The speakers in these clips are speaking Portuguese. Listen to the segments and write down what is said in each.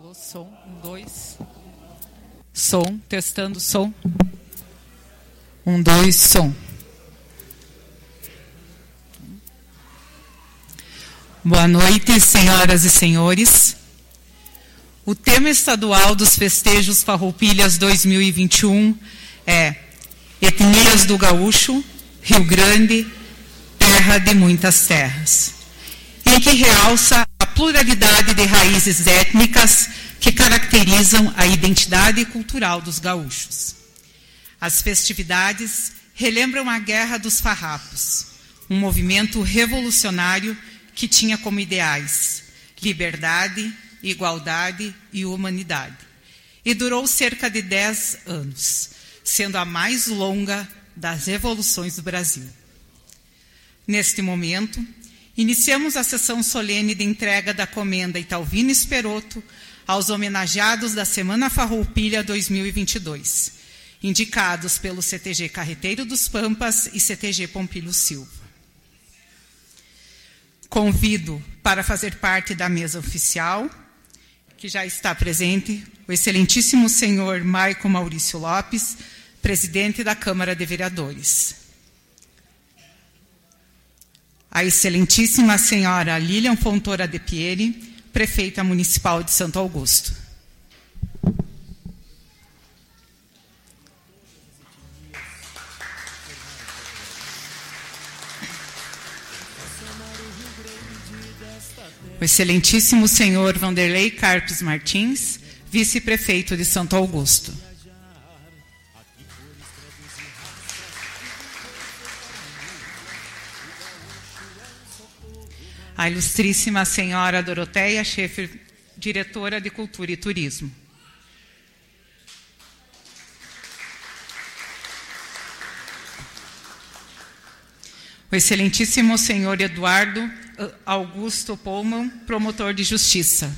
Alô, som, 1, 2. Som, testando som. 1, 2, som. Boa noite, senhoras e senhores. O tema estadual dos festejos Farroupilhas 2021 é Etnias do Gaúcho, Rio Grande, terra de muitas terras, em que realça a pluralidade de raízes étnicas que caracterizam a identidade cultural dos gaúchos. As festividades relembram a Guerra dos Farrapos, um movimento revolucionário que tinha como ideais liberdade, igualdade e humanidade, e durou cerca de 10 anos, sendo a mais longa das revoluções do Brasil. Neste momento, iniciamos a sessão solene de entrega da Comenda Italvino Esperoto aos homenageados da Semana Farroupilha 2022, indicados pelo CTG Carreteiro dos Pampas e CTG Pompílio Silva. Convido para fazer parte da mesa oficial, que já está presente, o excelentíssimo senhor Maico Maurício Lopes, presidente da Câmara de Vereadores. A excelentíssima senhora Lilian Fontoura de Pieri, prefeita municipal de Santo Augusto. O excelentíssimo senhor Vanderlei Carpes Martins, vice-prefeito de Santo Augusto. A ilustríssima senhora Doroteia Schaeffer, diretora de Cultura e Turismo. O excelentíssimo senhor Eduardo Augusto Pullman, promotor de justiça.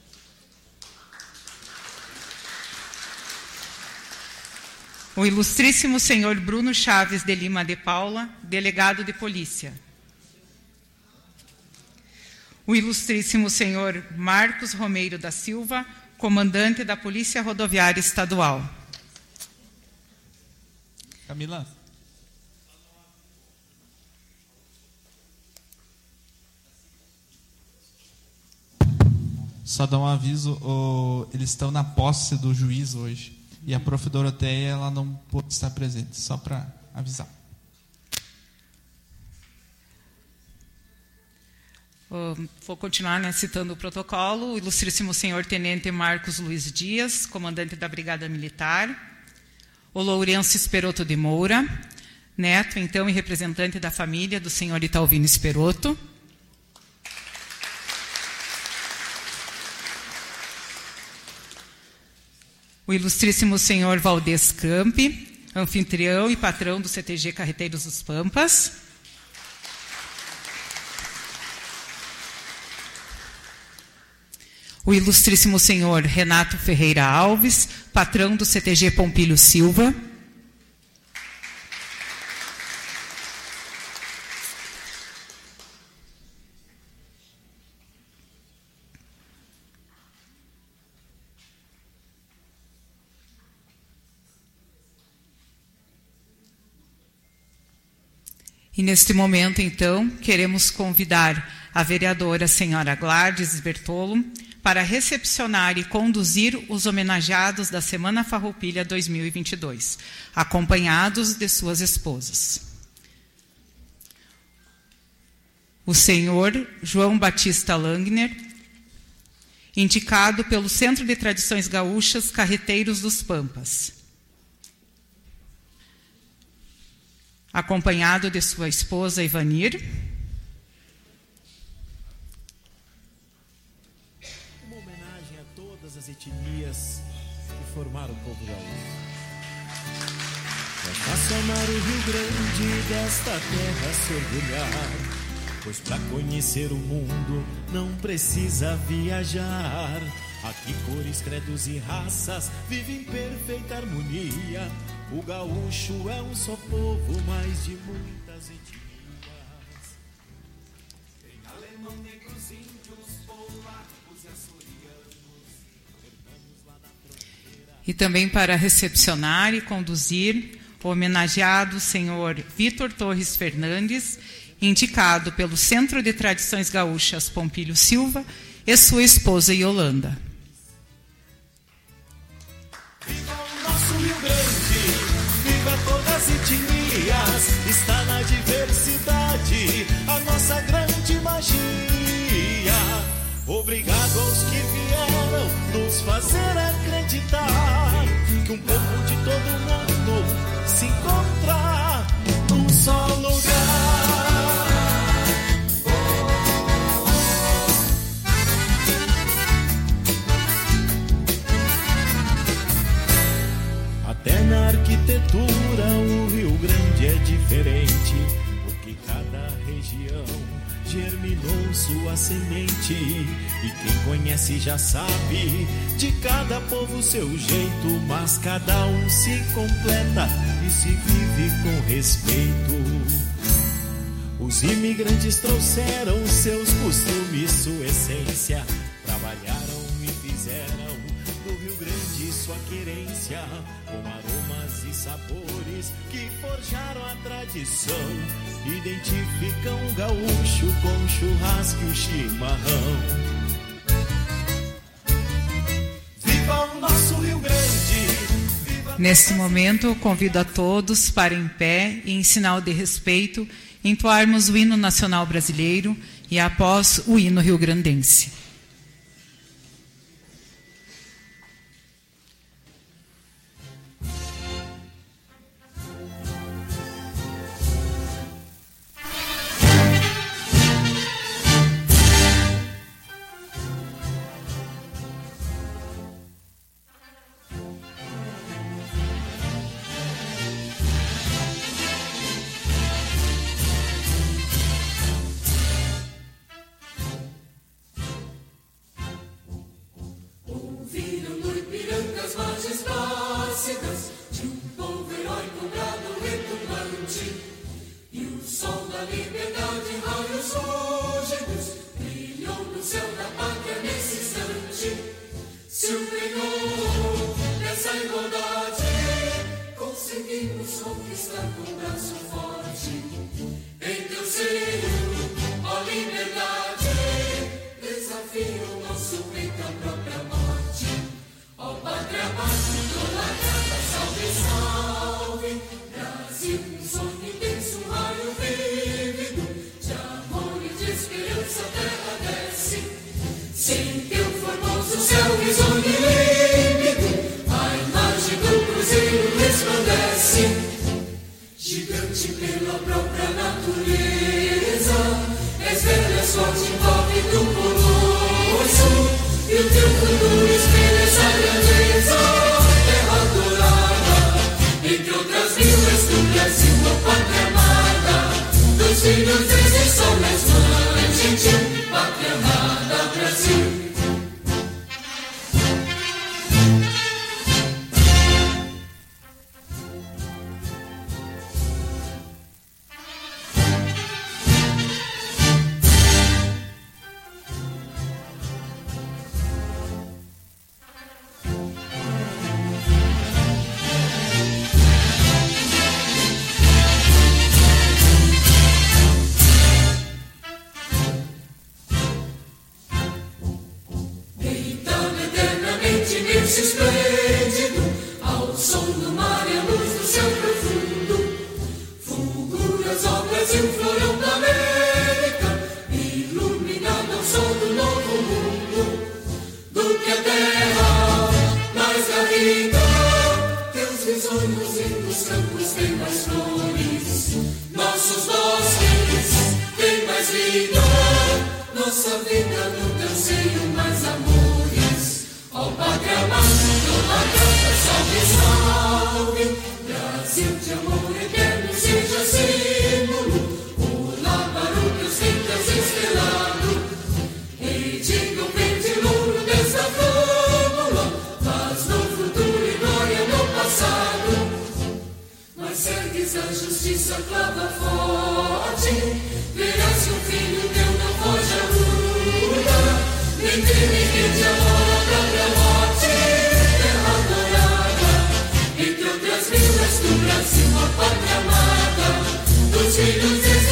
O ilustríssimo senhor Bruno Chaves de Lima de Paula, delegado de polícia. O ilustríssimo senhor Marcos Romeiro da Silva, comandante da Polícia Rodoviária Estadual. Camila. Só dar um aviso, eles estão na posse do juiz hoje. E a prof. Doroteia, ela não pôde estar presente, só para avisar. Vou continuar, citando o protocolo. O ilustríssimo senhor Tenente Marcos Luiz Dias, comandante da Brigada Militar. O Lourenço Esperoto de Moura, neto, então, e representante da família do senhor Italvino Esperoto. O ilustríssimo senhor Valdez Campi, anfitrião e patrão do CTG Carreteiros dos Pampas. O ilustríssimo senhor Renato Ferreira Alves, patrão do CTG Pompílio Silva. E neste momento, então, queremos convidar a vereadora senhora Gladys Bertolo para recepcionar e conduzir os homenageados da Semana Farroupilha 2022, acompanhados de suas esposas. O senhor João Batista Langner, indicado pelo Centro de Tradições Gaúchas Carreteiros dos Pampas, acompanhado de sua esposa Ivanir. Uma homenagem a todas as etnias que formaram o povo gaúcho. É fácil amar o Rio Grande, desta terra se orgulhar, pois para conhecer o mundo não precisa viajar. Aqui cores, credos e raças vivem em perfeita harmonia. O gaúcho é um só povo, mais de muitas etnias. Tem alemão, negros, índios, polacos e açorianos, E também para recepcionar e conduzir o homenageado senhor Vitor Torres Fernandes, indicado pelo Centro de Tradições Gaúchas Pompílio Silva e sua esposa Yolanda. Viva o nosso Rio Grande, viva todas as etnias, está na diversidade a nossa grande magia. Obrigado aos que vieram nos fazer acreditar que um povo de todo mundo se encontra num só lugar. Até na arquitetura o Rio Grande é diferente, porque cada região germinou sua semente. E quem conhece já sabe, de cada povo seu jeito, mas cada um se completa e se vive com respeito. Os imigrantes trouxeram seus costumes, sua essência, trabalharam e fizeram do Rio Grande sua querência, com aromas e sabores que forjaram a tradição, identificam o gaúcho com o churrasco e o chimarrão. Viva o nosso Rio Grande! Viva... Neste momento, convido a todos para, em pé e em sinal de respeito, entoarmos o hino nacional brasileiro e, após, o hino rio-grandense. Entre ninguém de amor, a própria morte, terra adorada.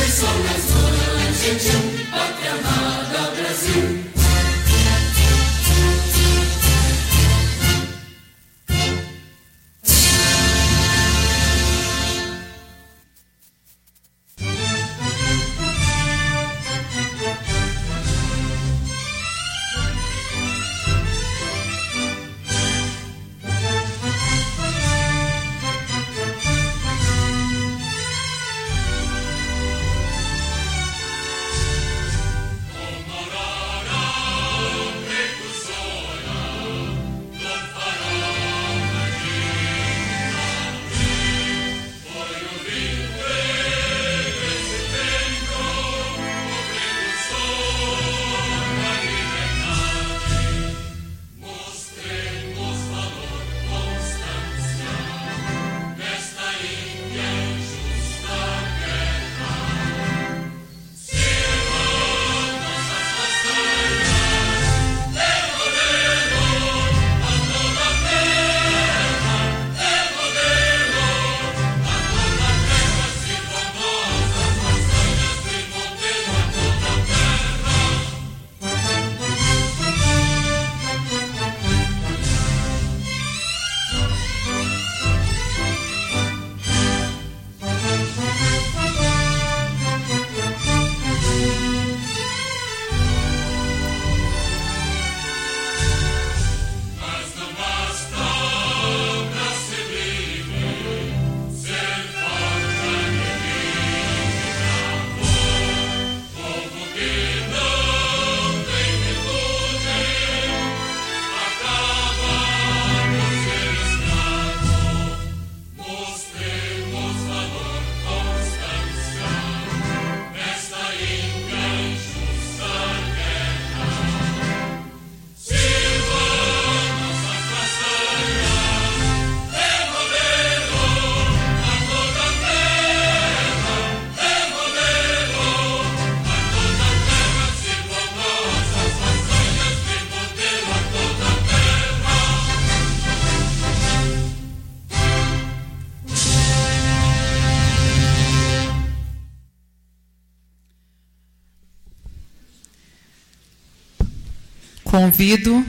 Convido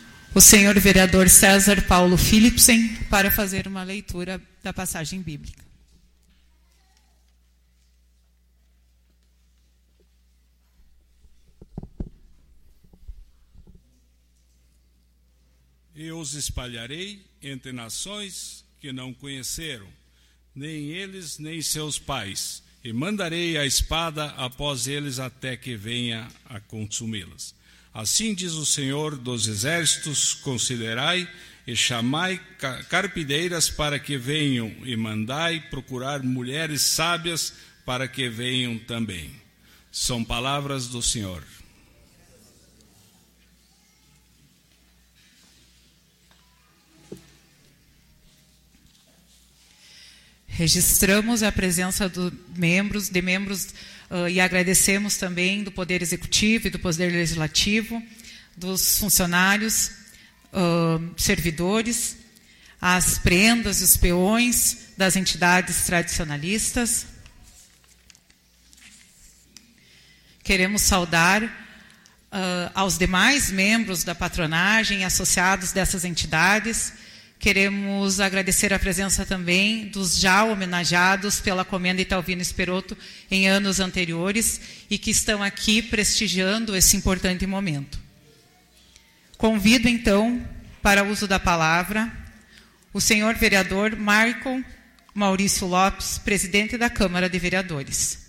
o senhor vereador César Paulo Philipsen para fazer uma leitura da passagem bíblica. Eu os espalharei entre nações que não conheceram, nem eles, nem seus pais, e mandarei a espada após eles até que venha a consumi-las. Assim diz o Senhor dos Exércitos: considerai e chamai carpideiras para que venham, e mandai procurar mulheres sábias para que venham também. São palavras do Senhor. Registramos a presença de membros e agradecemos também do Poder Executivo e do Poder Legislativo, dos funcionários, servidores, as prendas e os peões das entidades tradicionalistas. Queremos saudar aos demais membros da patronagem, associados dessas entidades. Queremos agradecer a presença também dos já homenageados pela Comenda Italvino Esperotto em anos anteriores e que estão aqui prestigiando esse importante momento. Convido, então, para o uso da palavra, o senhor vereador Marco Maurício Lopes, presidente da Câmara de Vereadores.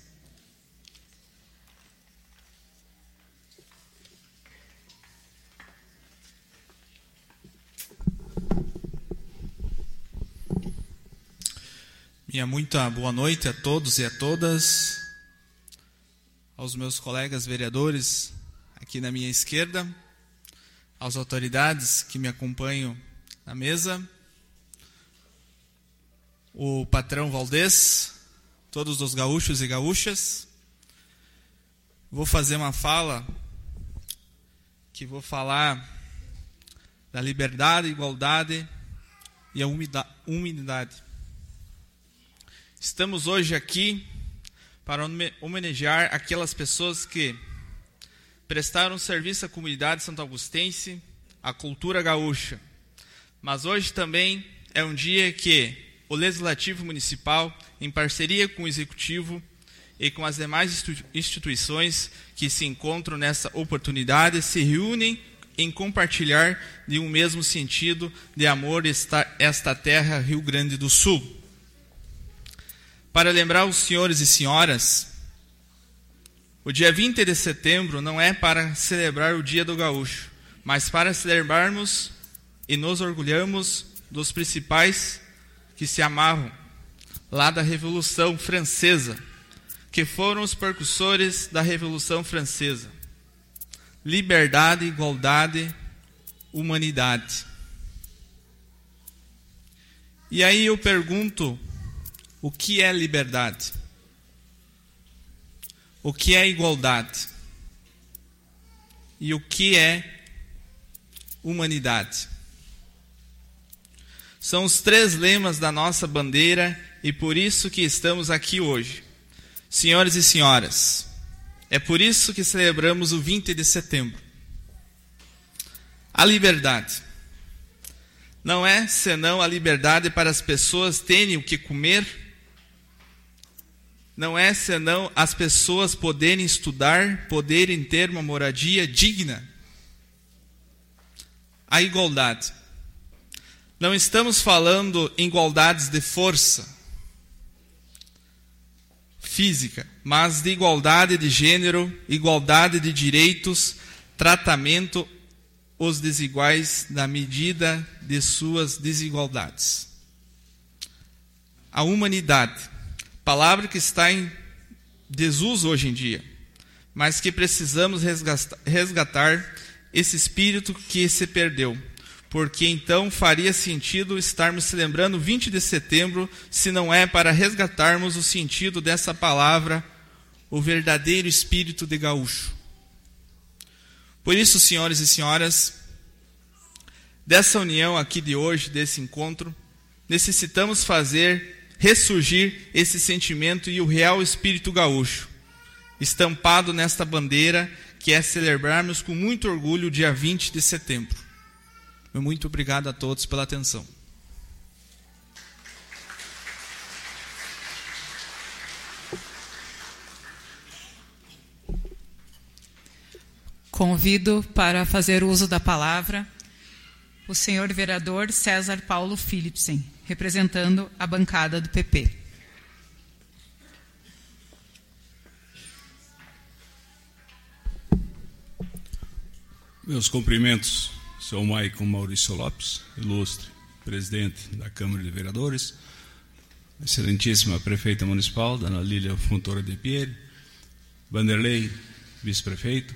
Minha muito boa noite a todos e a todas, aos meus colegas vereadores aqui na minha esquerda, às autoridades que me acompanham na mesa, o patrão Valdez, todos os gaúchos e gaúchas. Vou fazer uma fala que vou falar da liberdade, igualdade e a humildade. Estamos hoje aqui para homenagear aquelas pessoas que prestaram serviço à comunidade santo-augustense, à cultura gaúcha. Mas hoje também é um dia que o Legislativo Municipal, em parceria com o Executivo e com as demais instituições que se encontram nessa oportunidade, se reúnem em compartilhar de um mesmo sentido de amor esta terra Rio Grande do Sul. Para lembrar os senhores e senhoras, o dia 20 de setembro não é para celebrar o Dia do Gaúcho, mas para celebrarmos e nos orgulhamos dos principais que se amavam lá da Revolução Francesa, que foram os precursores da Revolução Francesa. Liberdade, igualdade, humanidade. E aí eu pergunto, o que é liberdade? O que é igualdade? E o que é humanidade? São os 3 lemas da nossa bandeira e por isso que estamos aqui hoje. Senhores e senhoras, é por isso que celebramos o 20 de setembro. A liberdade não é senão a liberdade para as pessoas terem o que comer, não é senão as pessoas poderem estudar, poderem ter uma moradia digna. A igualdade. Não estamos falando em igualdades de força física, mas de igualdade de gênero, igualdade de direitos, tratamento os desiguais na medida de suas desigualdades. A humanidade, palavra que está em desuso hoje em dia, mas que precisamos resgatar esse espírito que se perdeu, porque então faria sentido estarmos celebrando 20 de setembro, se não é para resgatarmos o sentido dessa palavra, o verdadeiro espírito de gaúcho. Por isso, senhores e senhoras, dessa união aqui de hoje, desse encontro, necessitamos fazer ressurgir esse sentimento e o real espírito gaúcho, estampado nesta bandeira, que é celebrarmos com muito orgulho o dia 20 de setembro. Muito obrigado a todos pela atenção. Convido para fazer uso da palavra o senhor vereador César Paulo Philipsen, representando a bancada do PP. Meus cumprimentos, sou Maicon Maurício Lopes, ilustre presidente da Câmara de Vereadores, excelentíssima prefeita municipal, Dona Lília Fontoura de Pieri, Vanderlei, vice-prefeito,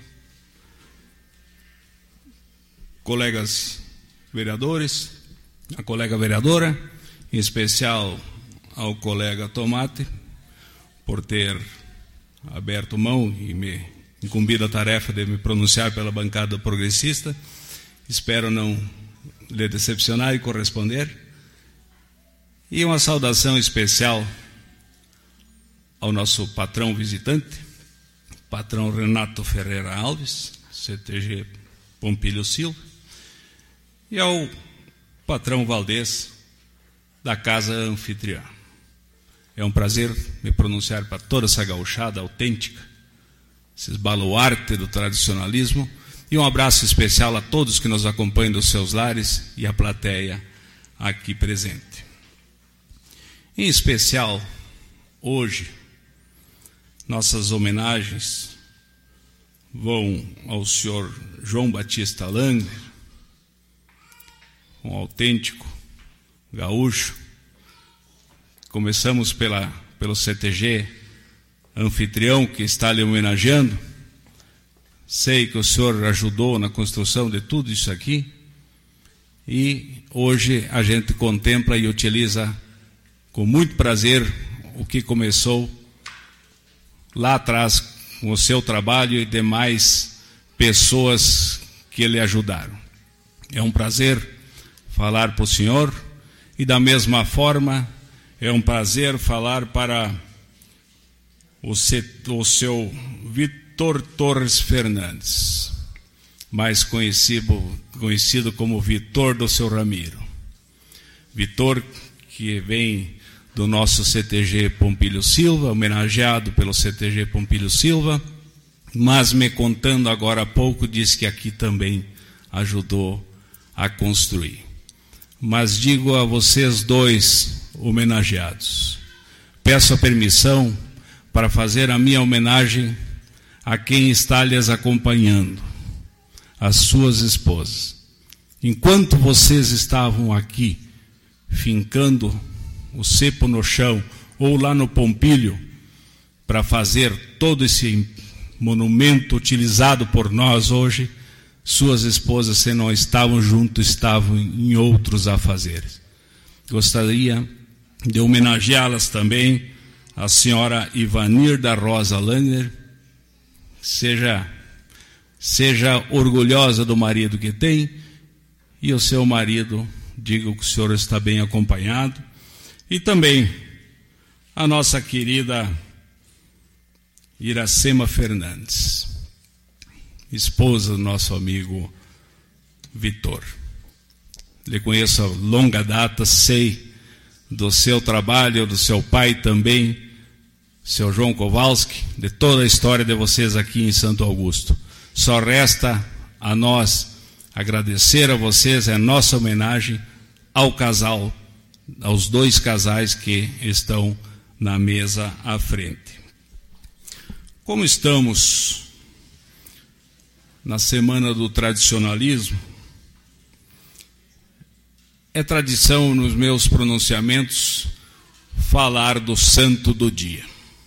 colegas vereadores, a colega vereadora, em especial ao colega Tomate, por ter aberto mão e me incumbido a tarefa de me pronunciar pela bancada progressista. Espero não lhe decepcionar e corresponder. E uma saudação especial ao nosso patrão visitante, patrão Renato Ferreira Alves, CTG Pompílio Silva, e ao patrão Valdez, da Casa Anfitriã. É um prazer me pronunciar para toda essa gauchada autêntica, esses baluarte do tradicionalismo, e um abraço especial a todos que nos acompanham dos seus lares e a plateia aqui presente. Em especial, hoje, nossas homenagens vão ao senhor João Batista Langler, um autêntico gaúcho. Começamos pelo CTG Anfitrião, que está lhe homenageando. Sei que o senhor ajudou na construção de tudo isso aqui, e hoje a gente contempla e utiliza com muito prazer o que começou lá atrás com o seu trabalho e demais pessoas que lhe ajudaram. É um prazer falar para o senhor, e da mesma forma é um prazer falar para o seu Vitor Torres Fernandes, mais conhecido como Vitor do seu Ramiro. Vitor, que vem do nosso CTG Pompílio Silva, homenageado pelo CTG Pompílio Silva, mas me contando agora há pouco, disse que aqui também ajudou a construir. Mas digo a vocês dois homenageados, peço a permissão para fazer a minha homenagem a quem está lhes acompanhando, as suas esposas. Enquanto vocês estavam aqui, fincando o cepo no chão, ou lá no Pompílio, para fazer todo esse monumento utilizado por nós hoje, suas esposas, se não estavam juntos, estavam em outros afazeres. Gostaria de homenageá-las também, a senhora Ivanir da Rosa Langer. Seja orgulhosa do marido que tem, e o seu marido, diga que o senhor está bem acompanhado. E também a nossa querida Iracema Fernandes, esposa do nosso amigo Vitor. Lhe conheço há longa data, sei do seu trabalho, do seu pai também, seu João Kowalski, de toda a história de vocês aqui em Santo Augusto. Só resta a nós agradecer a vocês, é a nossa homenagem ao casal, aos dois casais que estão na mesa à frente. Como estamos na Semana do Tradicionalismo, é tradição nos meus pronunciamentos falar do santo do dia.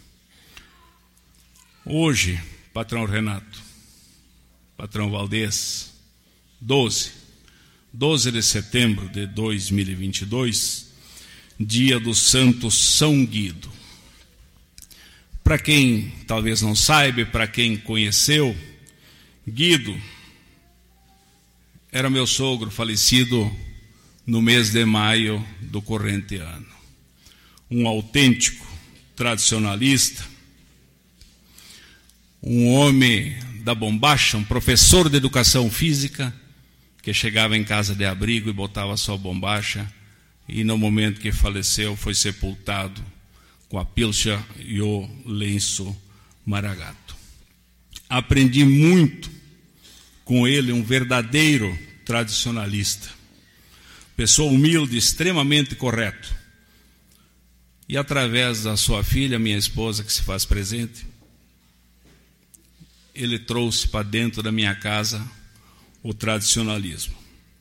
Hoje, patrão Renato, patrão Valdez, 12 de setembro de 2022, dia do santo São Guido. Para quem talvez não saiba, para quem conheceu, Guido era meu sogro falecido no mês de maio do corrente ano. Um autêntico tradicionalista, um homem da bombacha, um professor de educação física, que chegava em casa de abrigo e botava sua bombacha, e no momento que faleceu foi sepultado com a pilcha e o lenço maragato. Aprendi muito com ele, um verdadeiro tradicionalista, pessoa humilde, extremamente correto. E através da sua filha, minha esposa, que se faz presente, ele trouxe para dentro da minha casa o tradicionalismo,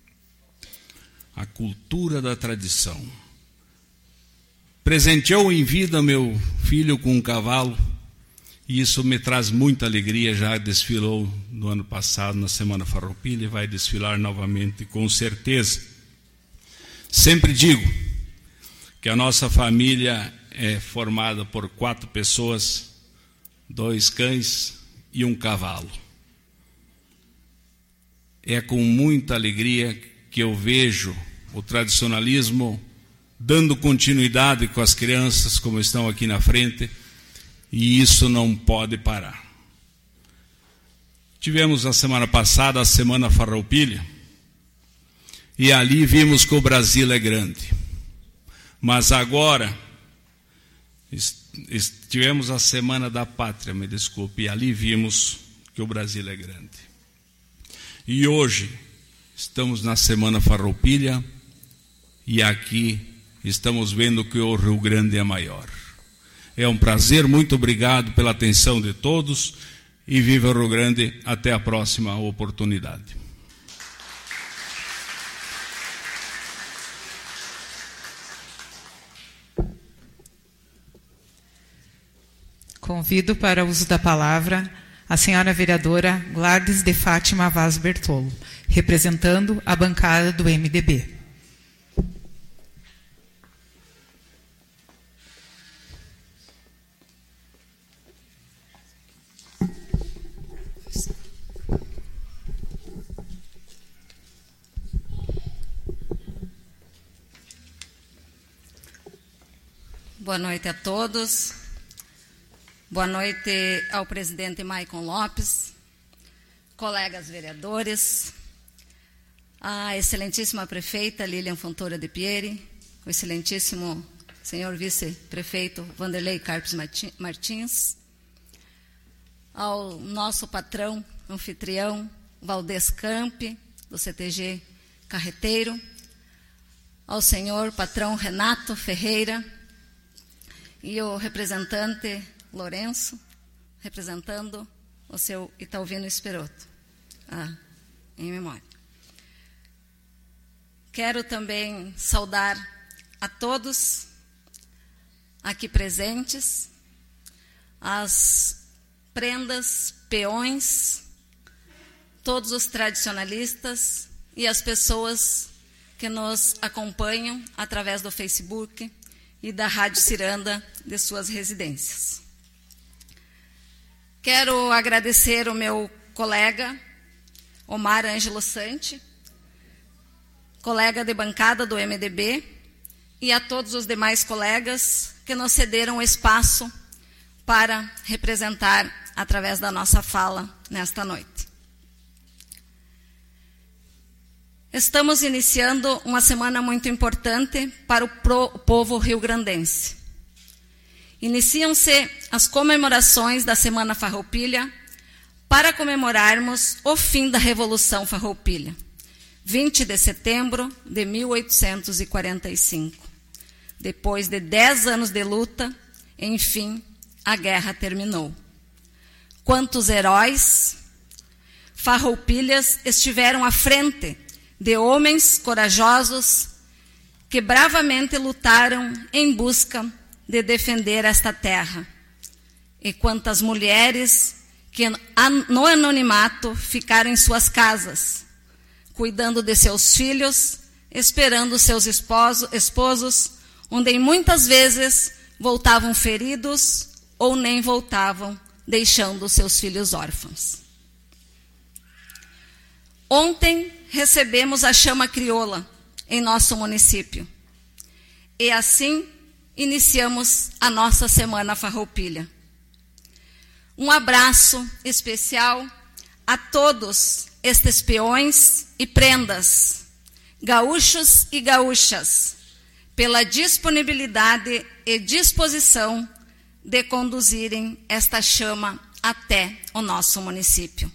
a cultura da tradição. Presenteou em vida meu filho com um cavalo, e isso me traz muita alegria. Já desfilou no ano passado na Semana Farroupilha e vai desfilar novamente, com certeza. Sempre digo que a nossa família é formada por 4 pessoas, 2 cães e um cavalo. É com muita alegria que eu vejo o tradicionalismo dando continuidade com as crianças, como estão aqui na frente, e isso não pode parar. Tivemos a semana passada a Semana Farroupilha, e ali vimos que o Brasil é grande. Mas agora tivemos a Semana da Pátria, me desculpe, e ali vimos que o Brasil é grande. E hoje estamos na Semana Farroupilha, e aqui estamos vendo que o Rio Grande é maior. É um prazer, muito obrigado pela atenção de todos, e viva o Rio Grande, até a próxima oportunidade. Convido para o uso da palavra a senhora vereadora Gladys de Fátima Vaz Bertolo, representando a bancada do MDB. Boa noite a todos. Boa noite ao presidente Maicon Lopes, colegas vereadores, a excelentíssima prefeita Lilian Fontoura de Pieri, o excelentíssimo senhor vice-prefeito Vanderlei Carpes Martins, ao nosso patrão, anfitrião, Valdez Campi, do CTG Carreteiro, ao senhor patrão Renato Ferreira e o representante Lourenço, representando o seu Italvino Esperoto, em memória. Quero também saudar a todos aqui presentes, as prendas, peões, todos os tradicionalistas e as pessoas que nos acompanham através do Facebook e da Rádio Ciranda de suas residências. Quero agradecer o meu colega Omar Ângelo Santi, colega de bancada do MDB, e a todos os demais colegas que nos cederam o espaço para representar através da nossa fala nesta noite. Estamos iniciando uma semana muito importante para o povo rio-grandense. Iniciam-se as comemorações da Semana Farroupilha para comemorarmos o fim da Revolução Farroupilha, 20 de setembro de 1845. Depois de 10 anos de luta, enfim, a guerra terminou. Quantos heróis farroupilhas estiveram à frente de homens corajosos que bravamente lutaram em busca de defender esta terra. E quantas mulheres que no anonimato ficaram em suas casas, cuidando de seus filhos, esperando seus esposos, onde muitas vezes voltavam feridos ou nem voltavam, deixando seus filhos órfãos. Ontem recebemos a chama crioula em nosso município. E assim iniciamos a nossa Semana Farroupilha. Um abraço especial a todos estes peões e prendas, gaúchos e gaúchas, pela disponibilidade e disposição de conduzirem esta chama até o nosso município.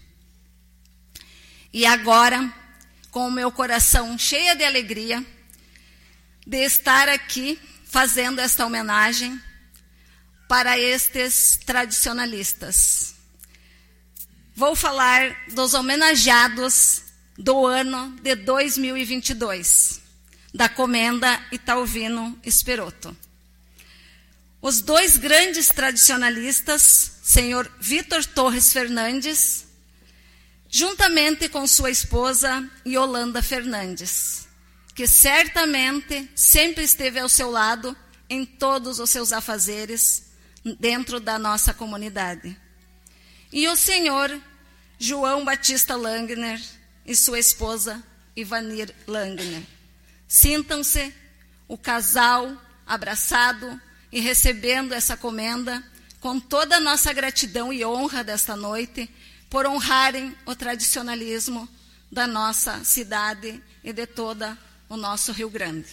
E agora, com o meu coração cheio de alegria de estar aqui fazendo esta homenagem para estes tradicionalistas. Vou falar dos homenageados do ano de 2022, da Comenda Italvino Esperoto. Os dois grandes tradicionalistas, senhor Vitor Torres Fernandes, juntamente com sua esposa Yolanda Fernandes, que certamente sempre esteve ao seu lado em todos os seus afazeres dentro da nossa comunidade. E o senhor João Batista Langner e sua esposa Ivanir Langner. Sintam-se o casal abraçado e recebendo essa comenda com toda a nossa gratidão e honra desta noite, por honrarem o tradicionalismo da nossa cidade e de todo o nosso Rio Grande.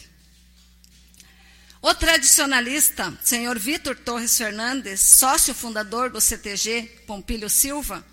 O tradicionalista, senhor Vitor Torres Fernandes, sócio fundador do CTG Pompílio Silva,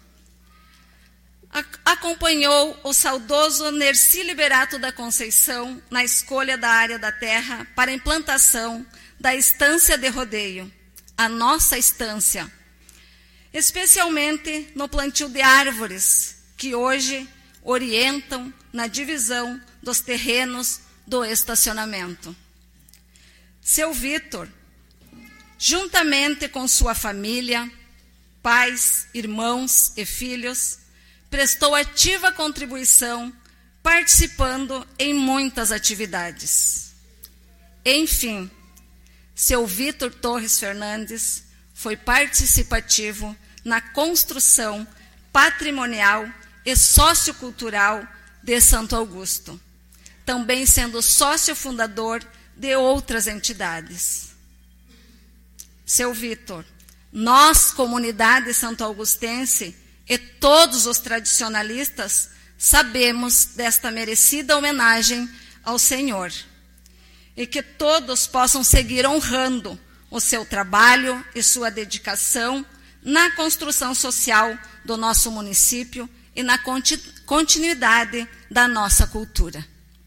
acompanhou o saudoso Nerci Liberato da Conceição na escolha da área da terra para a implantação da estância de rodeio, a nossa estância, especialmente no plantio de árvores, que hoje orientam na divisão dos terrenos do estacionamento. Seu Vitor, juntamente com sua família, pais, irmãos e filhos, prestou ativa contribuição, participando em muitas atividades. Enfim, seu Vitor Torres Fernandes foi participativo na construção patrimonial e sociocultural de Santo Augusto, também sendo sócio fundador de outras entidades. Seu Vitor, Nós, comunidade santo-augustense, e todos os tradicionalistas, sabemos desta merecida homenagem ao Senhor. E que todos possam seguir honrando o seu trabalho e sua dedicação na construção social do nosso município e na continuidade da nossa cultura.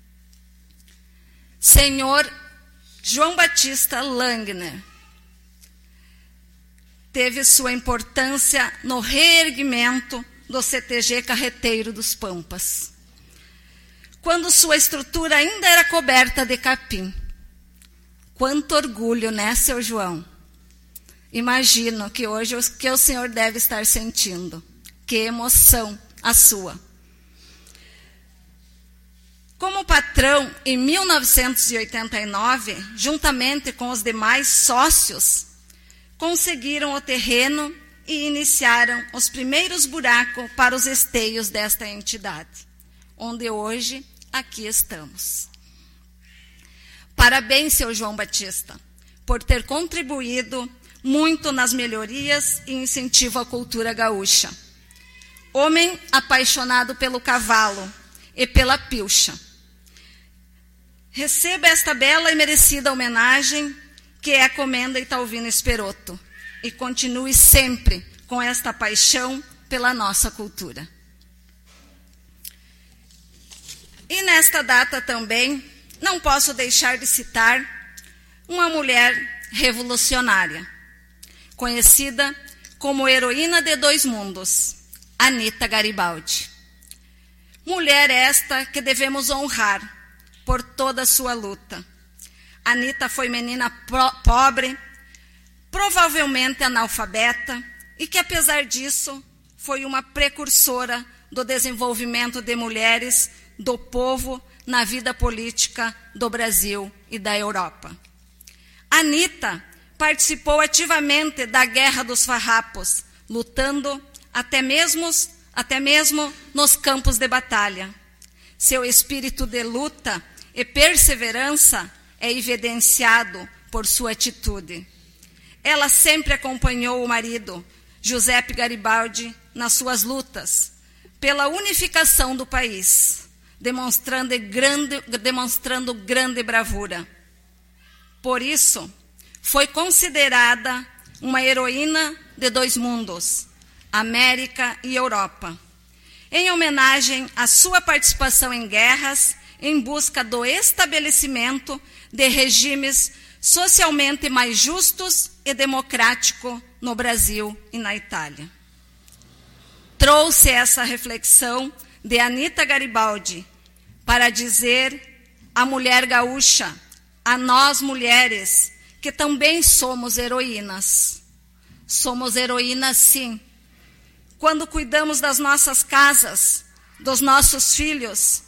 Senhor João Batista Langner teve sua importância no reerguimento do CTG Carreteiro dos Pampas, quando sua estrutura ainda era coberta de capim. Quanto orgulho, né, seu João? Imagino que hoje o que o senhor deve estar sentindo. Que emoção a sua. Como patrão, em 1989, juntamente com os demais sócios, conseguiram o terreno e iniciaram os primeiros buracos para os esteios desta entidade, onde hoje aqui estamos. Parabéns, seu João Batista, por ter contribuído muito nas melhorias e incentivo à cultura gaúcha. Homem apaixonado pelo cavalo e pela pilcha. Receba esta bela e merecida homenagem que é a Comenda Italvino Esperotto, e continue sempre com esta paixão pela nossa cultura. E nesta data também, não posso deixar de citar uma mulher revolucionária, conhecida como heroína de dois mundos, Anita Garibaldi. Mulher esta que devemos honrar por toda a sua luta. Anita foi menina pobre, provavelmente analfabeta, e que, apesar disso, foi uma precursora do desenvolvimento de mulheres, do povo, na vida política do Brasil e da Europa. Anita participou ativamente da Guerra dos Farrapos, lutando até mesmo nos campos de batalha. Seu espírito de luta e perseverança é evidenciado por sua atitude. Ela sempre acompanhou o marido, Giuseppe Garibaldi, nas suas lutas pela unificação do país, demonstrando grande bravura. Por isso, foi considerada uma heroína de dois mundos, América e Europa, em homenagem à sua participação em guerras em busca do estabelecimento de regimes socialmente mais justos e democráticos no Brasil e na Itália. Trouxe essa reflexão de Anita Garibaldi para dizer à mulher gaúcha, a nós mulheres, que também somos heroínas. Somos heroínas, sim, quando cuidamos das nossas casas, dos nossos filhos.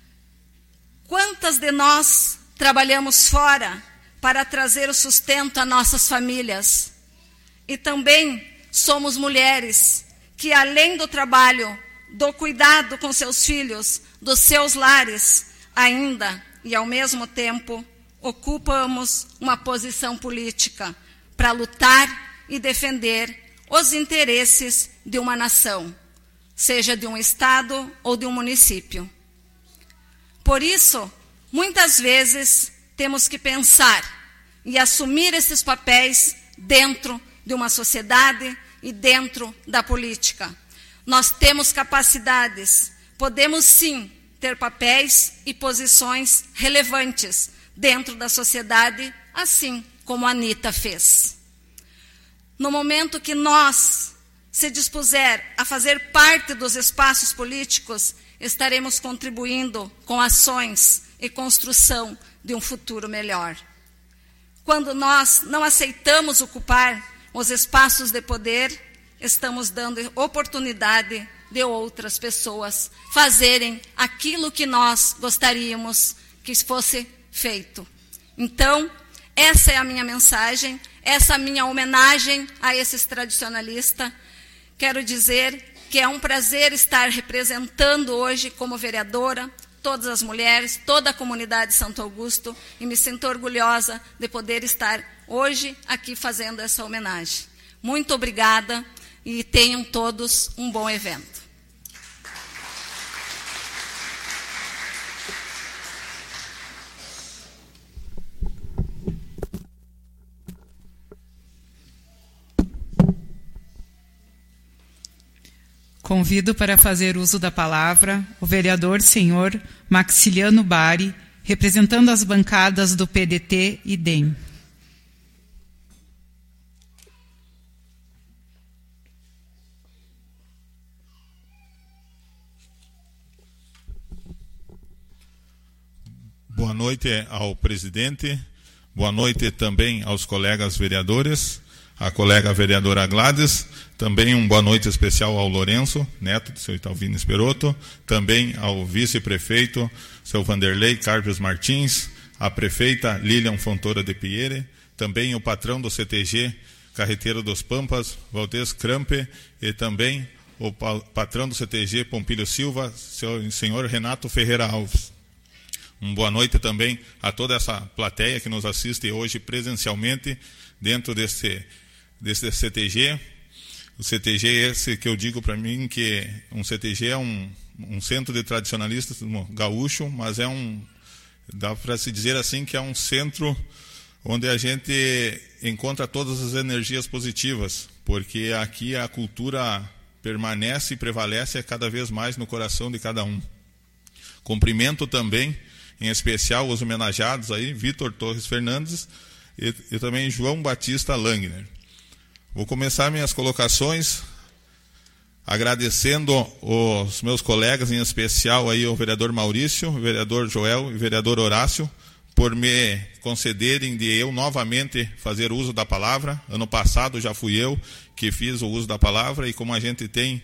Quantas de nós trabalhamos fora para trazer o sustento a nossas famílias? E também somos mulheres que, além do trabalho, do cuidado com seus filhos, dos seus lares, ainda e ao mesmo tempo ocupamos uma posição política para lutar e defender os interesses de uma nação, seja de um estado ou de um município. Por isso, muitas vezes, temos que pensar e assumir esses papéis dentro de uma sociedade e dentro da política. Nós temos capacidades, podemos sim ter papéis e posições relevantes dentro da sociedade, assim como a Anita fez. No momento que nós se dispuser a fazer parte dos espaços políticos, estaremos contribuindo com ações e construção de um futuro melhor. Quando nós não aceitamos ocupar os espaços de poder, estamos dando oportunidade de outras pessoas fazerem aquilo que nós gostaríamos que fosse feito. Então, essa é a minha mensagem, essa é a minha homenagem a esses tradicionalistas. Quero dizer que é um prazer estar representando hoje, como vereadora, todas as mulheres, toda a comunidade de Santo Augusto, e me sinto orgulhosa de poder estar hoje aqui fazendo essa homenagem. Muito obrigada e tenham todos um bom evento. Convido para fazer uso da palavra o vereador senhor Maxiliano Bari, representando as bancadas do PDT e DEM. Boa noite ao presidente, boa noite também aos colegas vereadores, à colega vereadora Gladys, também uma boa noite especial ao Lourenço, neto do seu Italvino Esperoto, também ao vice-prefeito, seu Vanderlei Carlos Martins, a prefeita Lilian Fontoura de Piere, também o patrão do CTG Carreteiro dos Pampas, Valdez Crampe, e também o patrão do CTG Pompílio Silva, senhor Renato Ferreira Alves. Uma boa noite também a toda essa plateia que nos assiste hoje presencialmente dentro desse CTG. O CTG é esse que eu digo para mim que um CTG é um centro de tradicionalistas gaúcho, mas dá para se dizer assim que é um centro onde a gente encontra todas as energias positivas, porque aqui a cultura permanece e prevalece cada vez mais no coração de cada um. Cumprimento também, em especial, os homenageados aí, Vitor Torres Fernandes e também João Batista Langner. Vou começar minhas colocações agradecendo os meus colegas, em especial aí o vereador Maurício, o vereador Joel e o vereador Horácio, por me concederem de eu novamente fazer uso da palavra. Ano passado já fui eu que fiz o uso da palavra, e como a gente tem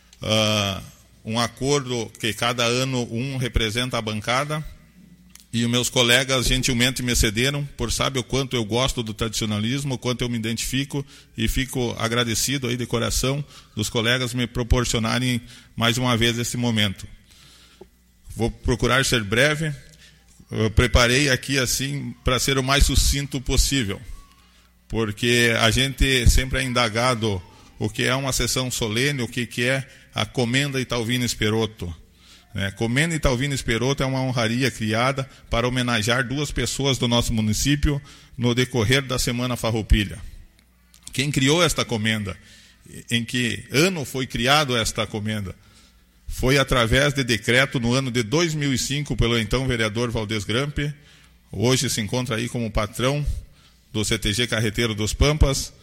um acordo que cada ano um representa a bancada, e os meus colegas gentilmente me cederam, por saber o quanto eu gosto do tradicionalismo, o quanto eu me identifico, e fico agradecido aí de coração dos colegas me proporcionarem mais uma vez esse momento. Vou procurar ser breve. Eu preparei aqui assim para ser o mais sucinto possível, porque a gente sempre é indagado o que é uma sessão solene, o que é a Comenda Italvino Esperoto. Comenda Italvino Esperoto é uma honraria criada para homenagear duas pessoas do nosso município no decorrer da Semana Farroupilha. Quem criou esta comenda? Em que ano foi criado esta comenda? Foi através de decreto no ano de 2005 pelo então vereador Valdez Crampe, hoje se encontra aí como patrão do CTG Carreteiro dos Pampas,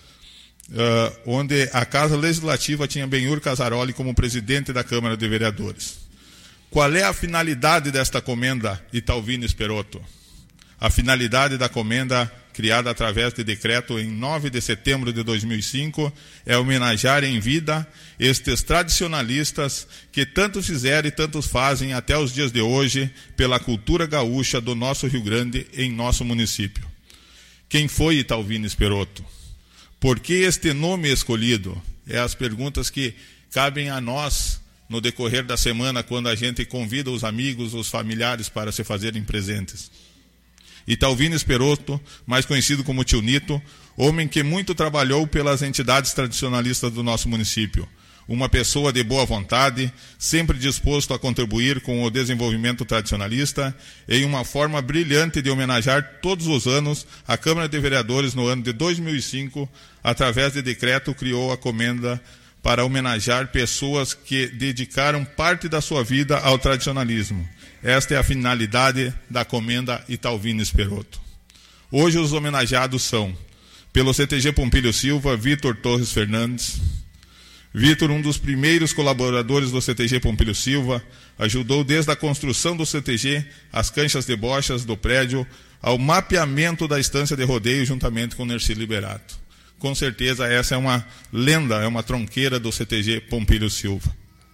onde a Casa Legislativa tinha Benhur Casaroli como presidente da Câmara de Vereadores. Qual é a finalidade desta comenda Italvino Esperoto? A finalidade da comenda, criada através de decreto em 9 de setembro de 2005, é homenagear em vida estes tradicionalistas que tanto fizeram e tantos fazem até os dias de hoje pela cultura gaúcha do nosso Rio Grande em nosso município. Quem foi Italvino Esperoto? Por que este nome escolhido? É as perguntas que cabem a nós no decorrer da semana, quando a gente convida os amigos, os familiares para se fazerem presentes. Italvino Esperoto, mais conhecido como Tio Nito, homem que muito trabalhou pelas entidades tradicionalistas do nosso município. Uma pessoa de boa vontade, sempre disposto a contribuir com o desenvolvimento tradicionalista, em uma forma brilhante de homenagear todos os anos a Câmara de Vereadores no ano de 2005, através de decreto, criou a comenda para homenagear pessoas que dedicaram parte da sua vida ao tradicionalismo. Esta é a finalidade da comenda Italvino Esperoto. Hoje os homenageados são, pelo CTG Pompílio Silva, Vitor Torres Fernandes. Vitor, um dos primeiros colaboradores do CTG Pompílio Silva, ajudou desde a construção do CTG, as canchas de bochas do prédio, ao mapeamento da estância de rodeio juntamente com Nerci Liberato. Com certeza essa é uma lenda, é uma tronqueira do CTG Pompílio Silva.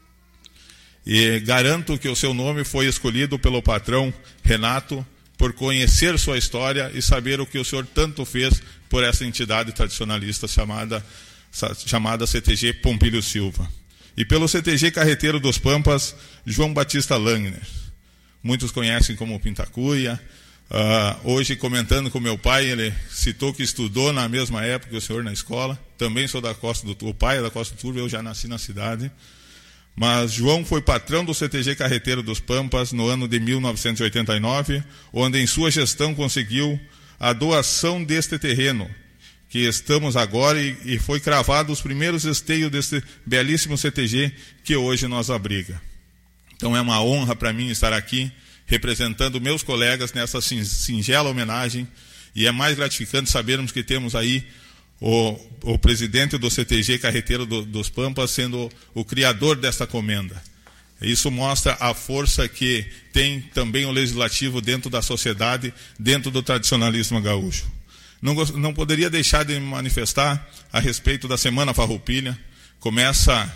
E garanto que o seu nome foi escolhido pelo patrão Renato por conhecer sua história e saber o que o senhor tanto fez por essa entidade tradicionalista chamada CTG Pompílio Silva. E pelo CTG Carreteiro dos Pampas, João Batista Langner. Muitos conhecem como Pintacuia, Hoje, comentando com meu pai, ele citou que estudou na mesma época que o senhor na escola. Também sou da Costa do Turvo, o pai é da Costa do Turvo, eu já nasci na cidade. Mas João foi patrão do CTG Carreteiro dos Pampas no ano de 1989, onde em sua gestão conseguiu a doação deste terreno, que estamos agora, e foi cravado os primeiros esteios desse belíssimo CTG que hoje nos abriga. Então é uma honra para mim estar aqui, representando meus colegas nessa singela homenagem, e é mais gratificante sabermos que temos aí o presidente do CTG Carreteiro dos Pampas sendo o criador desta comenda. Isso mostra a força que tem também o legislativo dentro da sociedade, dentro do tradicionalismo gaúcho. Não poderia deixar de me manifestar a respeito da Semana Farroupilha. Começa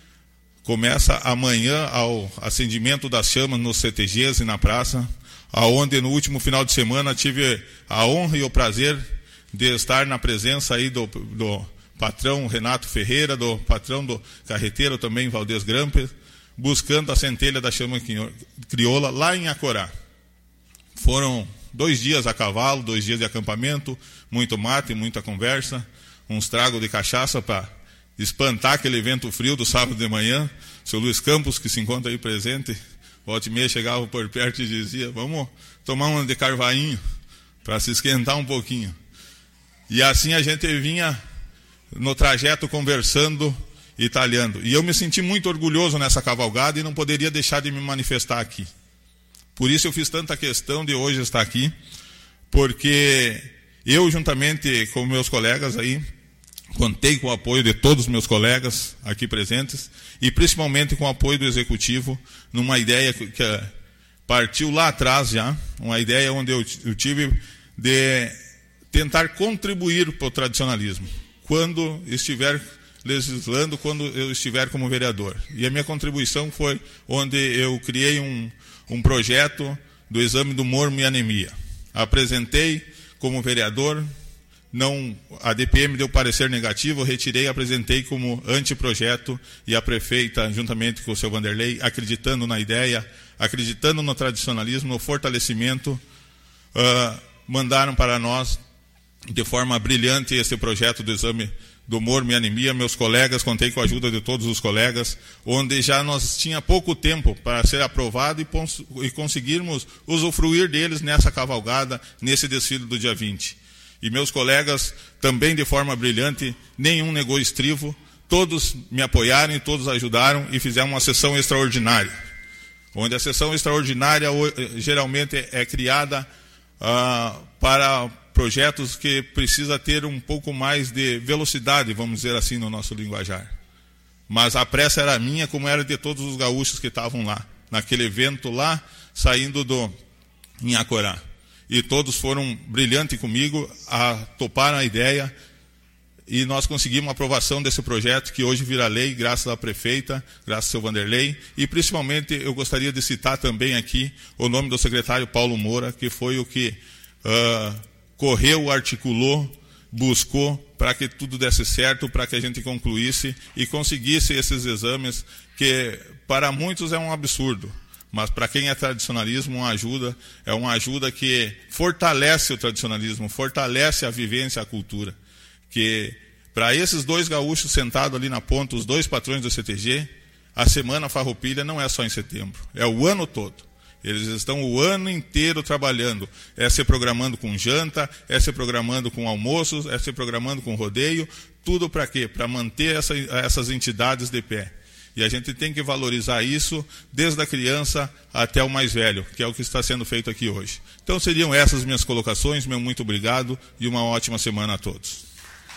amanhã ao acendimento das chamas nos CTGs e na praça, aonde no último final de semana tive a honra e o prazer de estar na presença aí do patrão Renato Ferreira, do patrão do carreteiro também, Valdez Gramper, buscando a centelha da chama crioula lá em Acorá. Foram 2 dias a cavalo, 2 dias de acampamento, muito mate, muita conversa, uns tragos de cachaça para espantar aquele vento frio do sábado de manhã. O seu Luiz Campos, que se encontra aí presente, volta e meia chegava por perto e dizia: vamos tomar uma de carvainho para se esquentar um pouquinho. E assim a gente vinha no trajeto conversando e talhando. E eu me senti muito orgulhoso nessa cavalgada e não poderia deixar de me manifestar aqui. Por isso eu fiz tanta questão de hoje estar aqui, porque eu, juntamente com meus colegas aí, contei com o apoio de todos os meus colegas aqui presentes, e principalmente com o apoio do Executivo, numa ideia que partiu lá atrás já, uma ideia onde eu tive de tentar contribuir para o tradicionalismo, quando estiver legislando, quando eu estiver como vereador. E a minha contribuição foi onde eu criei um projeto do exame do mormo e anemia. Apresentei como vereador, a DPM deu parecer negativo, eu retirei e apresentei como anteprojeto, e a prefeita, juntamente com o seu Vanderlei, acreditando na ideia, acreditando no tradicionalismo, no fortalecimento, mandaram para nós de forma brilhante esse projeto do exame do mormo e anemia. Meus colegas, contei com a ajuda de todos os colegas, onde já nós tinha pouco tempo para ser aprovado e conseguirmos usufruir deles nessa cavalgada, nesse desfile do dia 20. E meus colegas, também de forma brilhante, nenhum negou estrivo, todos me apoiaram e todos ajudaram, e fizemos uma sessão extraordinária, onde a sessão extraordinária geralmente é criada para projetos que precisa ter um pouco mais de velocidade, vamos dizer assim, no nosso linguajar. Mas a pressa era minha, como era de todos os gaúchos que estavam lá, naquele evento lá, saindo em Acorá. E todos foram brilhantes comigo, toparam a ideia, e nós conseguimos a aprovação desse projeto, que hoje vira lei, graças à prefeita, graças ao seu Vanderlei, e principalmente eu gostaria de citar também aqui o nome do secretário Paulo Moura, que foi o que correu, articulou, buscou para que tudo desse certo, para que a gente concluísse e conseguisse esses exames, que para muitos é um absurdo, mas para quem é tradicionalismo, é uma ajuda que fortalece o tradicionalismo, fortalece a vivência, a cultura. Que para esses 2 gaúchos sentados ali na ponta, os 2 patrões do CTG, a Semana Farroupilha não é só em setembro, é o ano todo. Eles estão o ano inteiro trabalhando, se programando com janta, se programando com almoços, se programando com rodeio, tudo para quê? Para manter essas entidades de pé. E a gente tem que valorizar isso desde a criança até o mais velho, que é o que está sendo feito aqui hoje. Então seriam essas minhas colocações, meu muito obrigado e uma ótima semana a todos.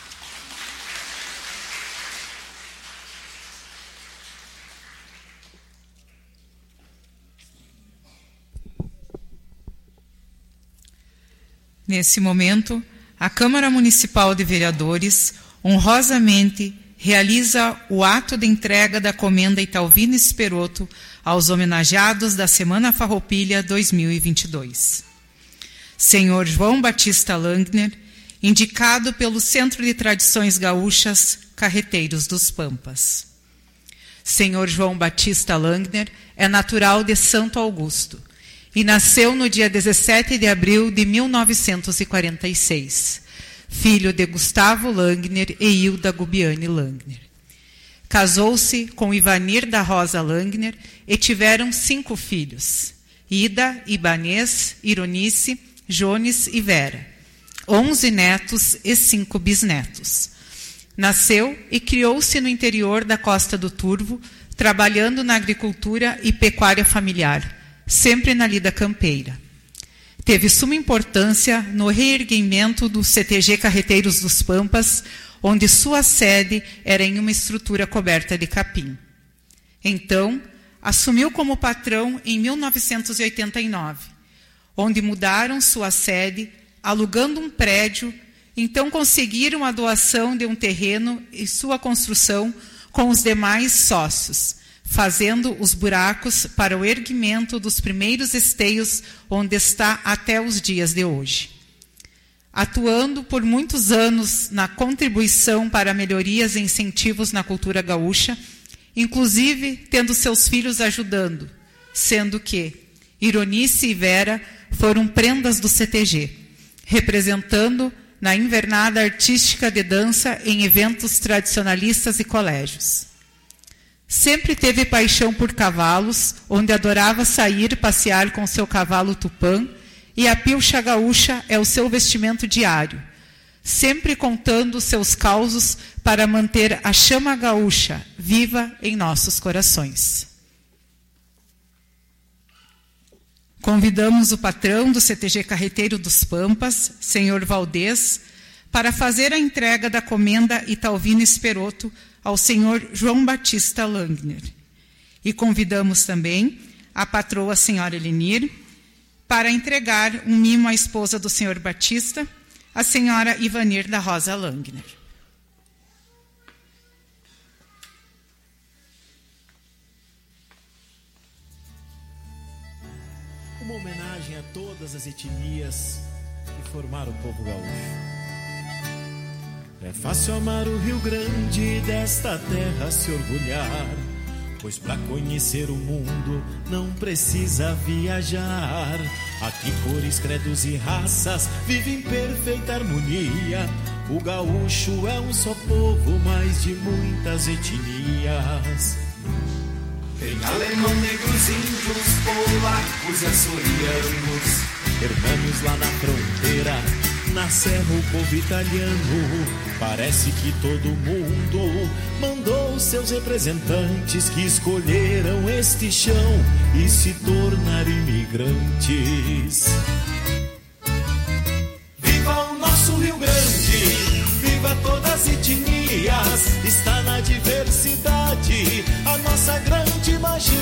Nesse momento, a Câmara Municipal de Vereadores honrosamente realiza o ato de entrega da comenda Italvino Esperoto aos homenageados da Semana Farroupilha 2022. Senhor João Batista Langner, indicado pelo Centro de Tradições Gaúchas Carreteiros dos Pampas. Senhor João Batista Langner é natural de Santo Augusto e nasceu no dia 17 de abril de 1946, filho de Gustavo Langner e Hilda Gubiani Langner. Casou-se com Ivanir da Rosa Langner e tiveram 5 filhos: Ida, Ibanez, Ironice, Jones e Vera, 11 netos e 5 bisnetos. Nasceu e criou-se no interior da Costa do Turvo, trabalhando na agricultura e pecuária familiar, sempre na lida campeira. Teve suma importância no reerguimento do CTG Carreteiros dos Pampas, onde sua sede era em uma estrutura coberta de capim. Então, assumiu como patrão em 1989, onde mudaram sua sede, alugando um prédio. Então conseguiram a doação de um terreno e sua construção com os demais sócios, fazendo os buracos para o erguimento dos primeiros esteios, onde está até os dias de hoje. Atuando por muitos anos na contribuição para melhorias e incentivos na cultura gaúcha, inclusive tendo seus filhos ajudando, sendo que Ironice e Vera foram prendas do CTG, representando na invernada artística de dança em eventos tradicionalistas e colégios. Sempre teve paixão por cavalos, onde adorava sair passear com seu cavalo Tupã, e a pilcha gaúcha é o seu vestimento diário, sempre contando seus causos para manter a chama gaúcha viva em nossos corações. Convidamos o patrão do CTG Carreteiro dos Pampas, senhor Valdez, para fazer a entrega da comenda Italvino Esperoto ao senhor João Batista Langner. E convidamos também a patroa, a senhora Elenir, para entregar um mimo à esposa do senhor Batista, a senhora Ivanir da Rosa Langner. Uma homenagem a todas as etnias que formaram o povo gaúcho. É fácil amar o Rio Grande e desta terra se orgulhar, pois para conhecer o mundo não precisa viajar. Aqui cores, credos e raças vivem em perfeita harmonia. O gaúcho é um só povo, mas de muitas etnias. Tem alemão, negros, índios, polacos e açorianos, hermanos lá na fronteira, na serra o povo italiano. Parece que todo mundo mandou seus representantes que escolheram este chão e se tornaram imigrantes. Viva o nosso Rio Grande, viva todas as etnias, está na diversidade a nossa grande magia.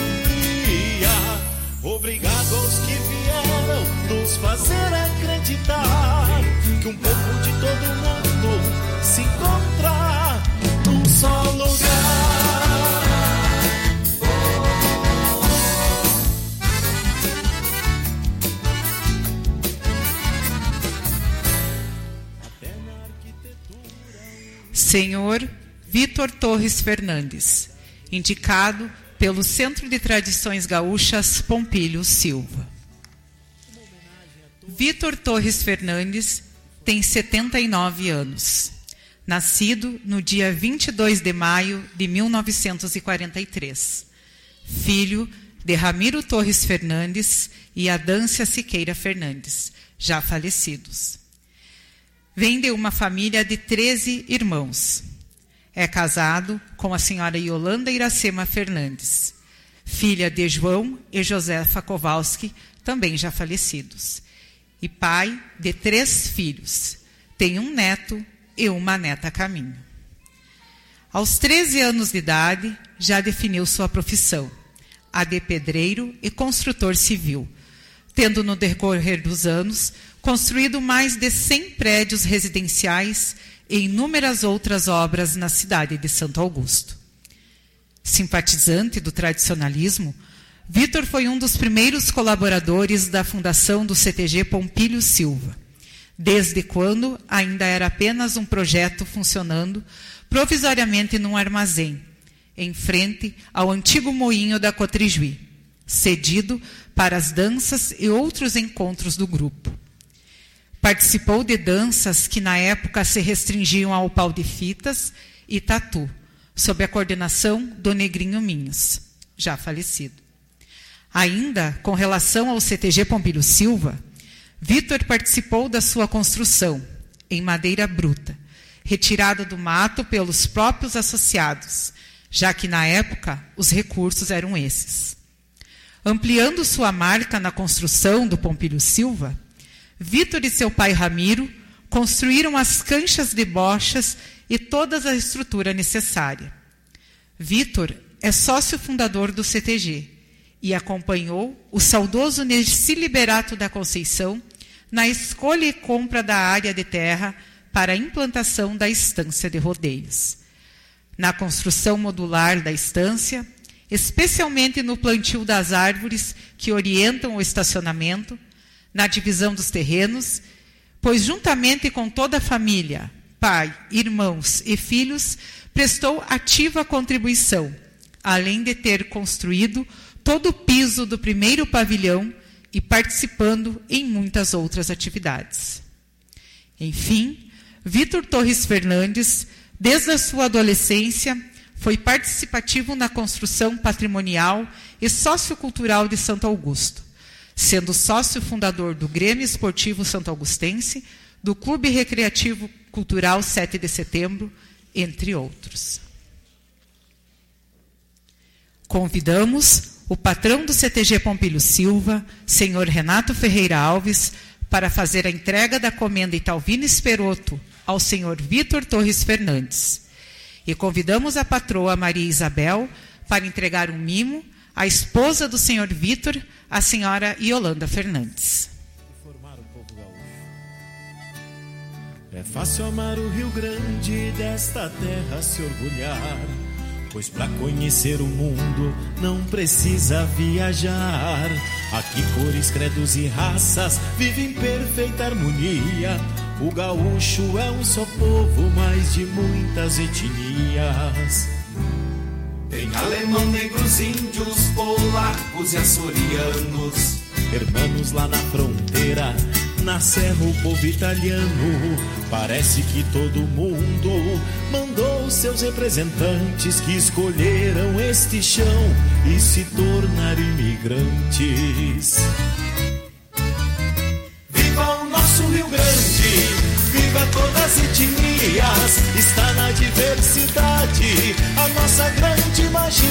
Obrigado aos que vieram nos fazer acreditar que um pouco de todo mundo se encontra num só lugar. Senhor Vitor Torres Fernandes, indicado pelo Centro de Tradições Gaúchas Pompílio Silva. Vitor Torres Fernandes tem 79 anos, nascido no dia 22 de maio de 1943, filho de Ramiro Torres Fernandes e Adância Siqueira Fernandes, já falecidos. Vem de uma família de 13 irmãos. É casado com a senhora Yolanda Iracema Fernandes, filha de João e Josefa Kowalski, também já falecidos. E pai de 3 filhos. Tem um neto e uma neta a caminho. Aos 13 anos de idade, já definiu sua profissão, a de pedreiro e construtor civil, tendo no decorrer dos anos construído mais de 100 prédios residenciais e inúmeras outras obras na cidade de Santo Augusto. Simpatizante do tradicionalismo, Vitor foi um dos primeiros colaboradores da fundação do CTG Pompílio Silva, desde quando ainda era apenas um projeto funcionando provisoriamente num armazém, em frente ao antigo moinho da Cotrijuí, cedido para as danças e outros encontros do grupo. Participou de danças que na época se restringiam ao pau de fitas e tatu, sob a coordenação do Negrinho Minhas, já falecido. Ainda, com relação ao CTG Pompílio Silva, Vitor participou da sua construção, em madeira bruta, retirada do mato pelos próprios associados, já que na época os recursos eram esses. Ampliando sua marca na construção do Pompílio Silva, Vitor e seu pai Ramiro construíram as canchas de bochas e toda a estrutura necessária. Vitor é sócio fundador do CTG e acompanhou o saudoso Neci Liberato da Conceição na escolha e compra da área de terra para a implantação da estância de rodeios. Na construção modular da estância, especialmente no plantio das árvores que orientam o estacionamento, na divisão dos terrenos, pois juntamente com toda a família, pai, irmãos e filhos, prestou ativa contribuição, além de ter construído todo o piso do primeiro pavilhão e participando em muitas outras atividades. Enfim, Vitor Torres Fernandes, desde a sua adolescência, foi participativo na construção patrimonial e sociocultural de Santo Augusto, sendo sócio fundador do Grêmio Esportivo Santo Augustense, do Clube Recreativo Cultural 7 de Setembro, entre outros. Convidamos o patrão do CTG Pompílio Silva, senhor Renato Ferreira Alves, para fazer a entrega da comenda Italvino Esperoto ao senhor Vitor Torres Fernandes. E convidamos a patroa Maria Isabel para entregar um mimo à esposa do senhor Vitor, a senhora Yolanda Fernandes. Formar o povo gaúcho. É fácil amar o Rio Grande e desta terra se orgulhar, pois para conhecer o mundo não precisa viajar. Aqui cores, credos e raças vivem em perfeita harmonia. O gaúcho é um só povo, mas de muitas etnias. Tem alemão, negros, índios, polacos e açorianos, Hermanos lá na fronteira, na serra o povo italiano. Parece que todo mundo mandou seus representantes que escolheram este chão e se tornaram imigrantes. Viva o nosso Rio Grande, viva todas as etnias, está na diversidade a nossa grande magia.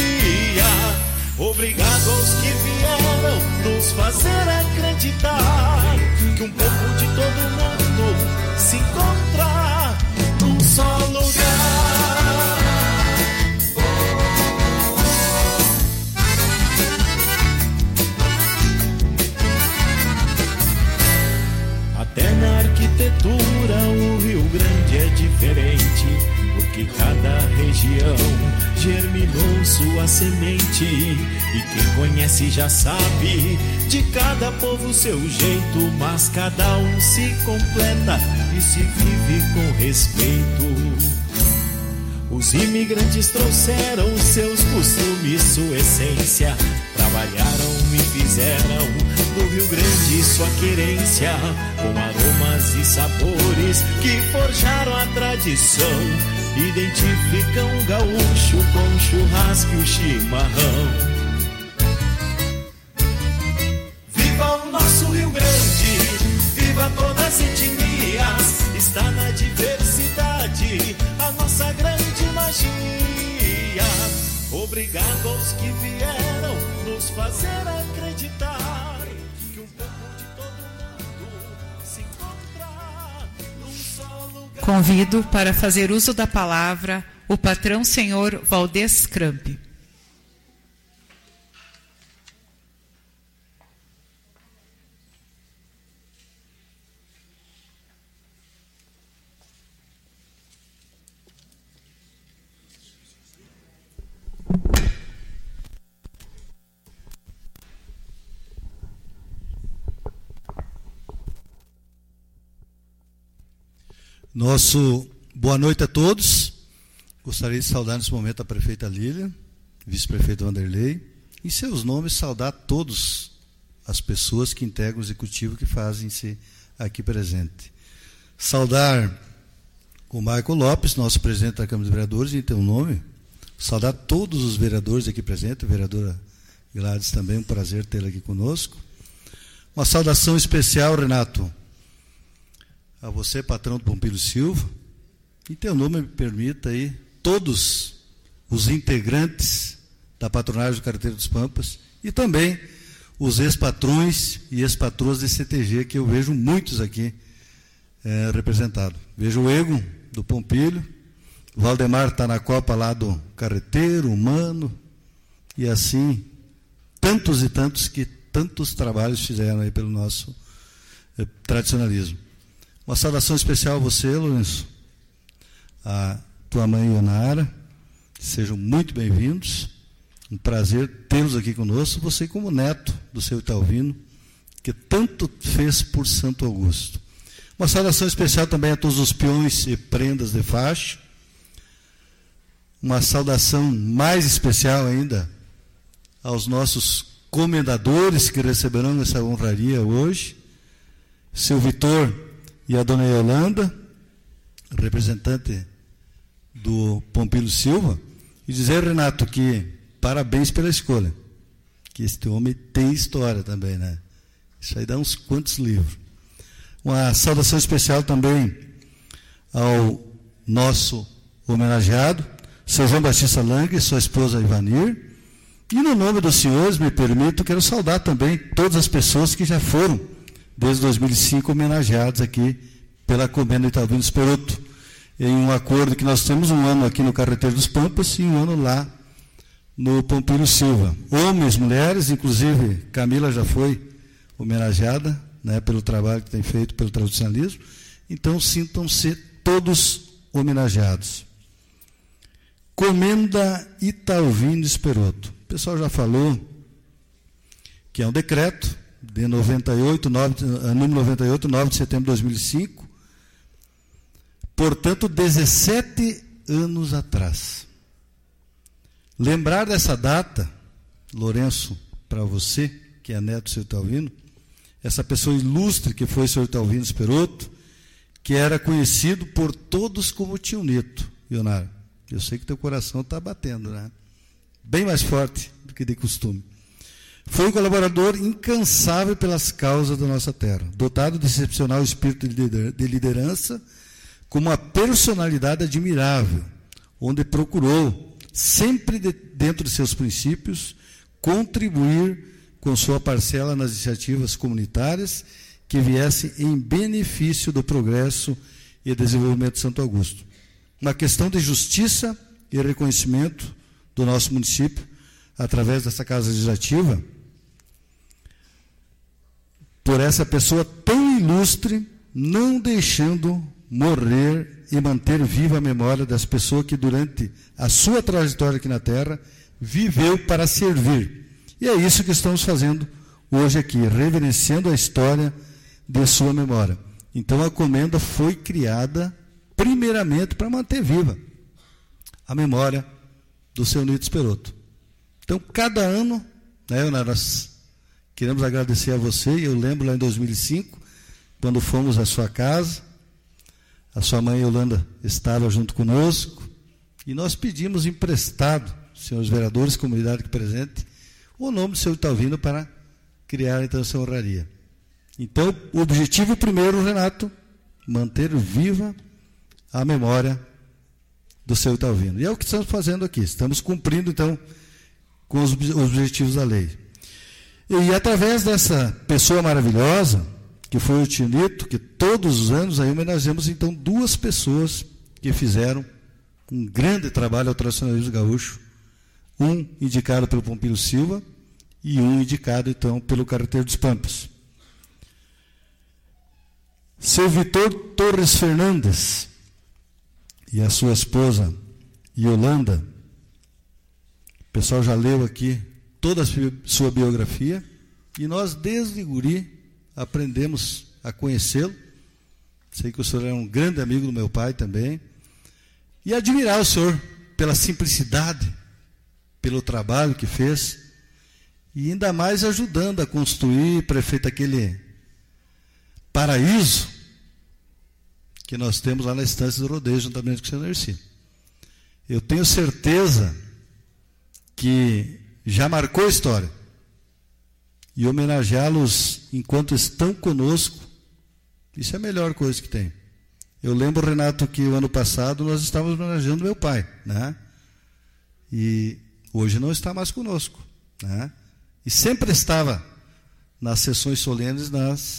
Obrigado aos que vieram nos fazer acreditar que um pouco de todo mundo se encontra num só lugar. Até na arquitetura o Rio Grande é diferente, porque cada região germinou sua semente. E quem conhece já sabe, de cada povo seu jeito, mas cada um se completa e se vive com respeito. Os imigrantes trouxeram seus costumes, sua essência, trabalharam e fizeram do Rio Grande sua querência, com aromas e sabores que forjaram a tradição, identificam o gaúcho com o churrasco e o chimarrão. Viva o nosso Rio Grande, viva todas as etnias, está na diversidade a nossa grande magia. Obrigado aos que vieram nos fazer acreditar que um pouco de todo mundo se encontra num só lugar. Convido para fazer uso da palavra o patrão senhor Valdez Cramp. Nosso boa noite a todos. Gostaria de saudar nesse momento a prefeita Lília, vice-prefeito Vanderlei em seus nomes, saudar todas as pessoas que integram o executivo que fazem-se aqui presente. Saudar o Marco Lopes, nosso presidente da Câmara dos Vereadores, em teu nome. Saudar todos os vereadores aqui presentes, a vereadora Gladys também, um prazer tê-la aqui conosco. Uma saudação especial, Renato, a você, patrão do Pompílio Silva. Em teu nome, me permita aí, todos os integrantes da patronagem do Carreteiro dos Pampas e também os ex-patrões e ex-patroas de CTG, que eu vejo muitos aqui representados. Vejo o Ego, do Pompílio, o Valdemar está na Copa lá do Carreteiro, Humano, e assim, tantos e tantos que tantos trabalhos fizeram aí pelo nosso tradicionalismo. Uma saudação especial a você, Lourenço, a tua mãe, Ionara, sejam muito bem-vindos. Um prazer tê-los aqui conosco, você como neto do seu Italvino, que tanto fez por Santo Augusto. Uma saudação especial também a todos os peões e prendas de faixa. Uma saudação mais especial ainda aos nossos comendadores que receberão essa honraria hoje, seu Vitor e a dona Yolanda, representante do Pompílio Silva, e dizer, Renato, que parabéns pela escolha, que este homem tem história também, né? Isso aí dá uns quantos livros. Uma saudação especial também ao nosso homenageado, seu João Batista Lang e sua esposa Ivanir. E no nome dos senhores, me permito, quero saudar também todas as pessoas que já foram, desde 2005, homenageados aqui pela Comenda Italvino Esperoto, em um acordo que nós temos um ano aqui no Carreteiro dos Pampas e um ano lá no Pompílio Silva. Homens, mulheres, inclusive Camila já foi homenageada, né, pelo trabalho que tem feito pelo tradicionalismo. Então, sintam-se todos homenageados. Comenda Italvino Esperoto. O pessoal já falou que é um decreto de número 98, 9 de setembro de 2005, portanto, 17 anos atrás. Lembrar dessa data, Lourenço, para você, que é neto do seu Italvino, essa pessoa ilustre que foi o seu Italvino Esperoto, que era conhecido por todos como Tio Nito. Ionara, eu sei que teu coração está batendo, né? Bem mais forte do que de costume. Foi um colaborador incansável pelas causas da nossa terra, dotado de excepcional espírito de liderança, com uma personalidade admirável, onde procurou, sempre dentro de seus princípios, contribuir com sua parcela nas iniciativas comunitárias que viessem em benefício do progresso e desenvolvimento de Santo Augusto. Uma questão de justiça e reconhecimento do nosso município, através dessa Casa Legislativa, por essa pessoa tão ilustre, não deixando morrer e manter viva a memória das pessoas que, durante a sua trajetória aqui na Terra, viveu para servir. E é isso que estamos fazendo hoje aqui, reverenciando a história de sua memória. Então, a Comenda foi criada, primeiramente, para manter viva a memória do seu Nito Esperoto. Então, cada ano, né, nós queremos agradecer a você. Eu lembro lá em 2005, quando fomos à sua casa, a sua mãe Yolanda estava junto conosco, e nós pedimos emprestado, senhores vereadores, comunidade aqui presente, o nome do seu Italvino para criar então essa honraria. Então, o objetivo primeiro, Renato, manter viva a memória do seu Italvino. E é o que estamos fazendo aqui. Estamos cumprindo, então, com os objetivos da lei. E através dessa pessoa maravilhosa, que foi o Tio Nito, que todos os anos aí homenageamos, então, duas pessoas que fizeram um grande trabalho ao tradicionalismo gaúcho, um indicado pelo Pompílio Silva e um indicado, então, pelo Carreteiro dos Pampas. Seu Vitor Torres Fernandes e a sua esposa Yolanda, o pessoal já leu aqui toda a sua biografia, e nós, desde guri, aprendemos a conhecê-lo. Sei que o senhor é um grande amigo do meu pai também, e admirar o senhor pela simplicidade, pelo trabalho que fez, e ainda mais ajudando a construir, prefeito, aquele paraíso que nós temos lá na Estância do Rodeio, juntamente com o senhor Nerci. Eu tenho certeza que já marcou a história. E homenageá-los enquanto estão conosco, isso é a melhor coisa que tem. Eu lembro, Renato, que o ano passado nós estávamos homenageando meu pai, né? E hoje não está mais conosco, né? E sempre estava nas sessões solenes,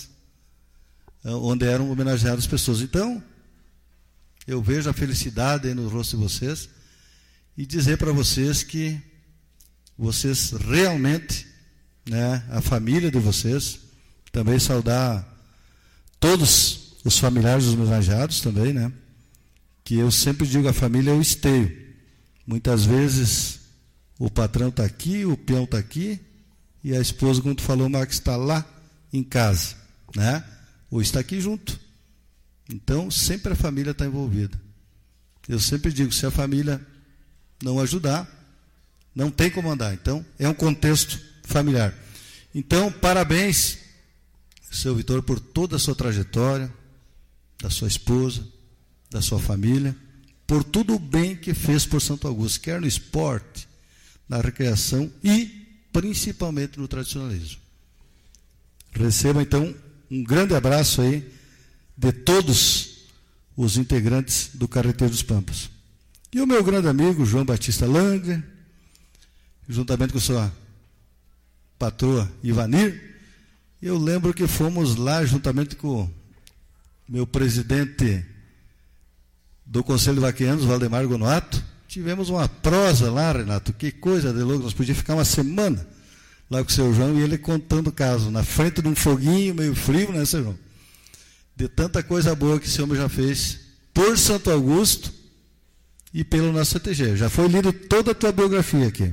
onde eram homenageadas pessoas. Então, eu vejo a felicidade aí no rosto de vocês e dizer para vocês que vocês realmente, né, a família de vocês, também saudar todos os familiares dos homenageados também, né, que eu sempre digo, a família é o esteio. Muitas vezes o patrão está aqui, o peão está aqui, e a esposa, como tu falou, Marcos, está lá em casa, né, ou está aqui junto. Então, sempre a família está envolvida. Eu sempre digo, se a família não ajudar, não tem como andar. Então, é um contexto familiar. Então, parabéns, seu Vitor, por toda a sua trajetória, da sua esposa, da sua família, por tudo o bem que fez por Santo Augusto, quer no esporte, na recreação e principalmente no tradicionalismo. Receba, então, um grande abraço aí de todos os integrantes do Carreteiro dos Pampas. E o meu grande amigo, João Batista Langer, juntamente com sua patroa Ivanir, eu lembro que fomos lá, juntamente com o meu presidente do Conselho de Vaqueanos, Valdemar Gonoato, tivemos uma prosa lá, Renato, que coisa de louco, nós podíamos ficar uma semana lá com o seu João e ele contando o caso, na frente de um foguinho meio frio, né, seu João? De tanta coisa boa que esse homem já fez por Santo Augusto e pelo nosso CTG. Já foi lido toda a tua biografia aqui.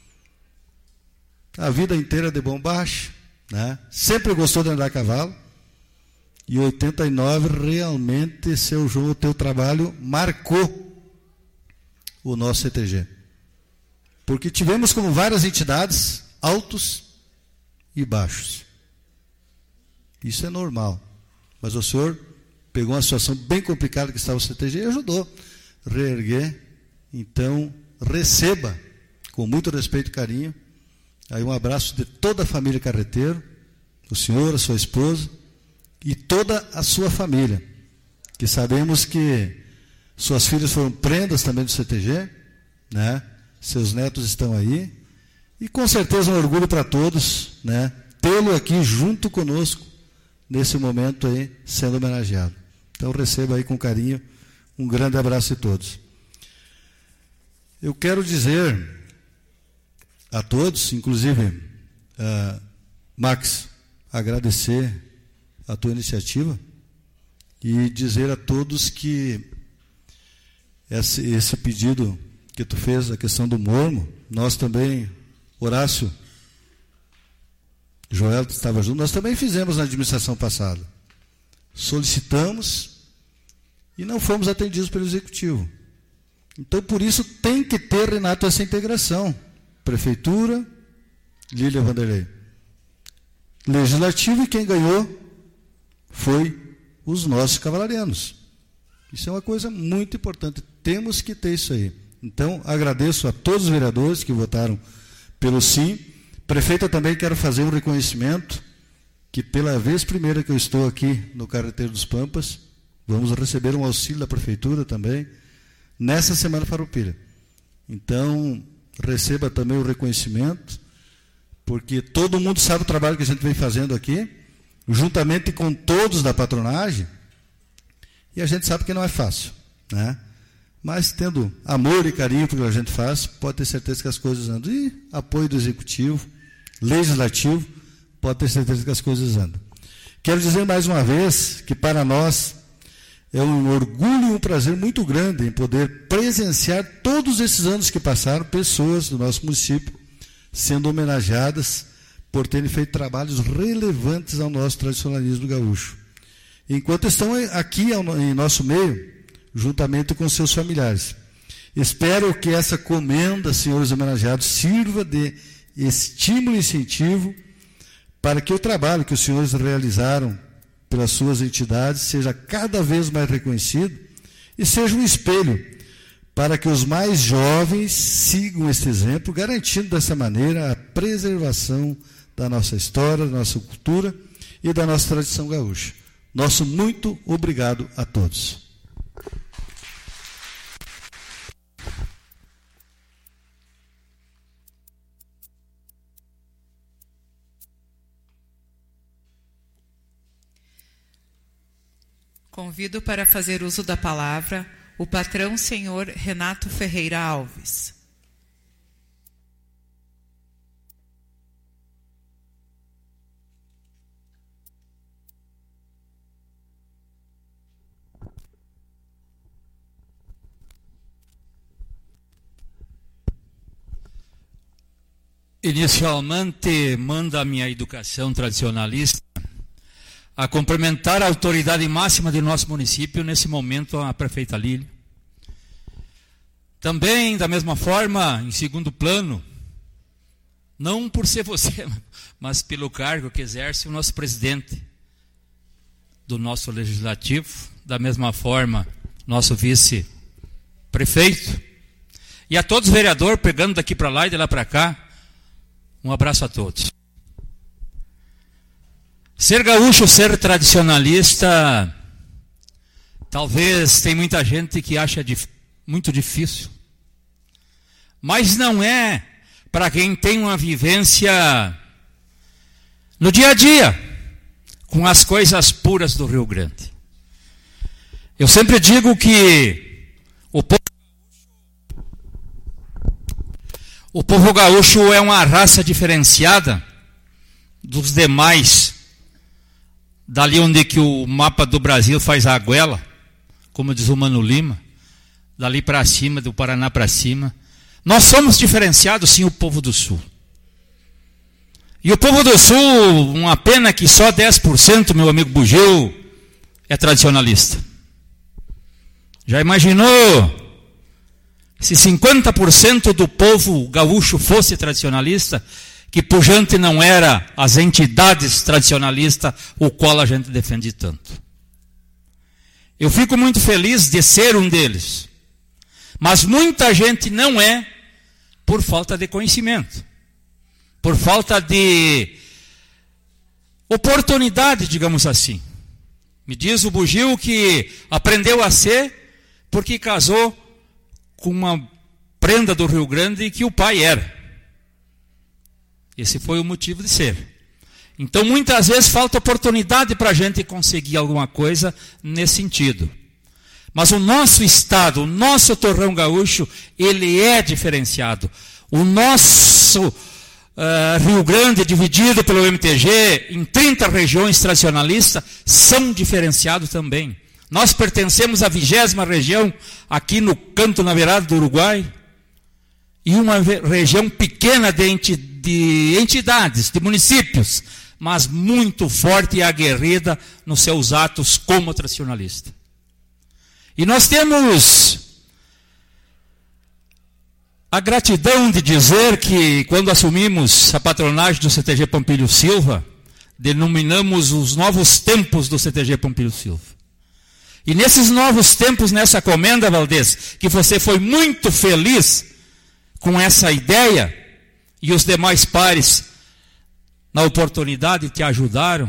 A vida inteira de bombacha, né? Sempre gostou de andar a cavalo. E em 89, realmente, seu João, o teu trabalho marcou o nosso CTG. Porque tivemos como várias entidades, altos e baixos. Isso é normal. Mas o senhor pegou uma situação bem complicada que estava o CTG e ajudou a reerguer. Então, receba, com muito respeito e carinho, aí um abraço de toda a família Carreteiro, o senhor, a sua esposa e toda a sua família, que sabemos que suas filhas foram prendas também do CTG, né? Seus netos estão aí, e com certeza um orgulho para todos, né? Tê-lo aqui junto conosco, nesse momento aí, sendo homenageado. Então receba aí com carinho, um grande abraço de todos. Eu quero dizer a todos, inclusive, Max, agradecer a tua iniciativa e dizer a todos que esse pedido que tu fez, a questão do mormo, nós também, Horácio, Joel estava junto, nós também fizemos na administração passada. Solicitamos e não fomos atendidos pelo Executivo. Então, por isso, tem que ter, Renato, essa integração. Prefeitura, Lília Vanderlei. Legislativo, e quem ganhou foi os nossos cavalarianos. Isso é uma coisa muito importante. Temos que ter isso aí. Então, agradeço a todos os vereadores que votaram pelo sim. Prefeita, também quero fazer um reconhecimento que pela vez primeira que eu estou aqui no Carreteiro dos Pampas, vamos receber um auxílio da Prefeitura também, nessa Semana Farroupilha. Então, receba também o reconhecimento, porque todo mundo sabe o trabalho que a gente vem fazendo aqui, juntamente com todos da patronagem, e a gente sabe que não é fácil, né? Mas tendo amor e carinho pelo que a gente faz, pode ter certeza que as coisas andam. E apoio do Executivo, Legislativo, pode ter certeza que as coisas andam. Quero dizer mais uma vez que para nós é um orgulho e um prazer muito grande em poder presenciar todos esses anos que passaram, pessoas do nosso município sendo homenageadas por terem feito trabalhos relevantes ao nosso tradicionalismo gaúcho. Enquanto estão aqui em nosso meio, juntamente com seus familiares. Espero que essa comenda, senhores homenageados, sirva de estímulo e incentivo para que o trabalho que os senhores realizaram pelas suas entidades seja cada vez mais reconhecido e seja um espelho para que os mais jovens sigam esse exemplo, garantindo dessa maneira a preservação da nossa história, da nossa cultura e da nossa tradição gaúcha. Nosso muito obrigado a todos. Convido para fazer uso da palavra o patrão senhor Renato Ferreira Alves. Inicialmente, manda a minha educação tradicionalista a cumprimentar a autoridade máxima de nosso município, nesse momento, a prefeita Lília. Também, da mesma forma, em segundo plano, não por ser você, mas pelo cargo que exerce o nosso presidente do nosso legislativo, da mesma forma, nosso vice-prefeito, e a todos os vereadores, pegando daqui para lá e de lá para cá, um abraço a todos. Ser gaúcho, ser tradicionalista, talvez tem muita gente que acha muito difícil. Mas não é para quem tem uma vivência no dia a dia, com as coisas puras do Rio Grande. Eu sempre digo que o povo gaúcho é uma raça diferenciada dos demais, dali onde que o mapa do Brasil faz a goela, como diz o Mano Lima, dali para cima, do Paraná para cima. Nós somos diferenciados, sim, o povo do Sul. E o povo do Sul, uma pena que só 10%, meu amigo Bugio, é tradicionalista. Já imaginou se 50% do povo gaúcho fosse tradicionalista, que pujante não era as entidades tradicionalistas, o qual a gente defende tanto. Eu fico muito feliz de ser um deles. Mas muita gente não é por falta de conhecimento, por falta de oportunidade, digamos assim. Me diz o Bugio que aprendeu a ser porque casou com uma prenda do Rio Grande que o pai era. Esse foi o motivo de ser. Então, muitas vezes, falta oportunidade para a gente conseguir alguma coisa nesse sentido. Mas o nosso estado, o nosso torrão gaúcho, ele é diferenciado. O nosso Rio Grande, dividido pelo MTG, em 30 regiões tradicionalistas, são diferenciados também. Nós pertencemos à 20ª região, aqui no canto na beirada do Uruguai, e uma região pequena de entidades, de municípios, mas muito forte e aguerrida nos seus atos como tradicionalista. E nós temos a gratidão de dizer que, quando assumimos a patronagem do CTG Pompílio Silva, denominamos os novos tempos do CTG Pompílio Silva. E nesses novos tempos, nessa comenda, Valdez, que você foi muito feliz com essa ideia, e os demais pares, na oportunidade, te ajudaram,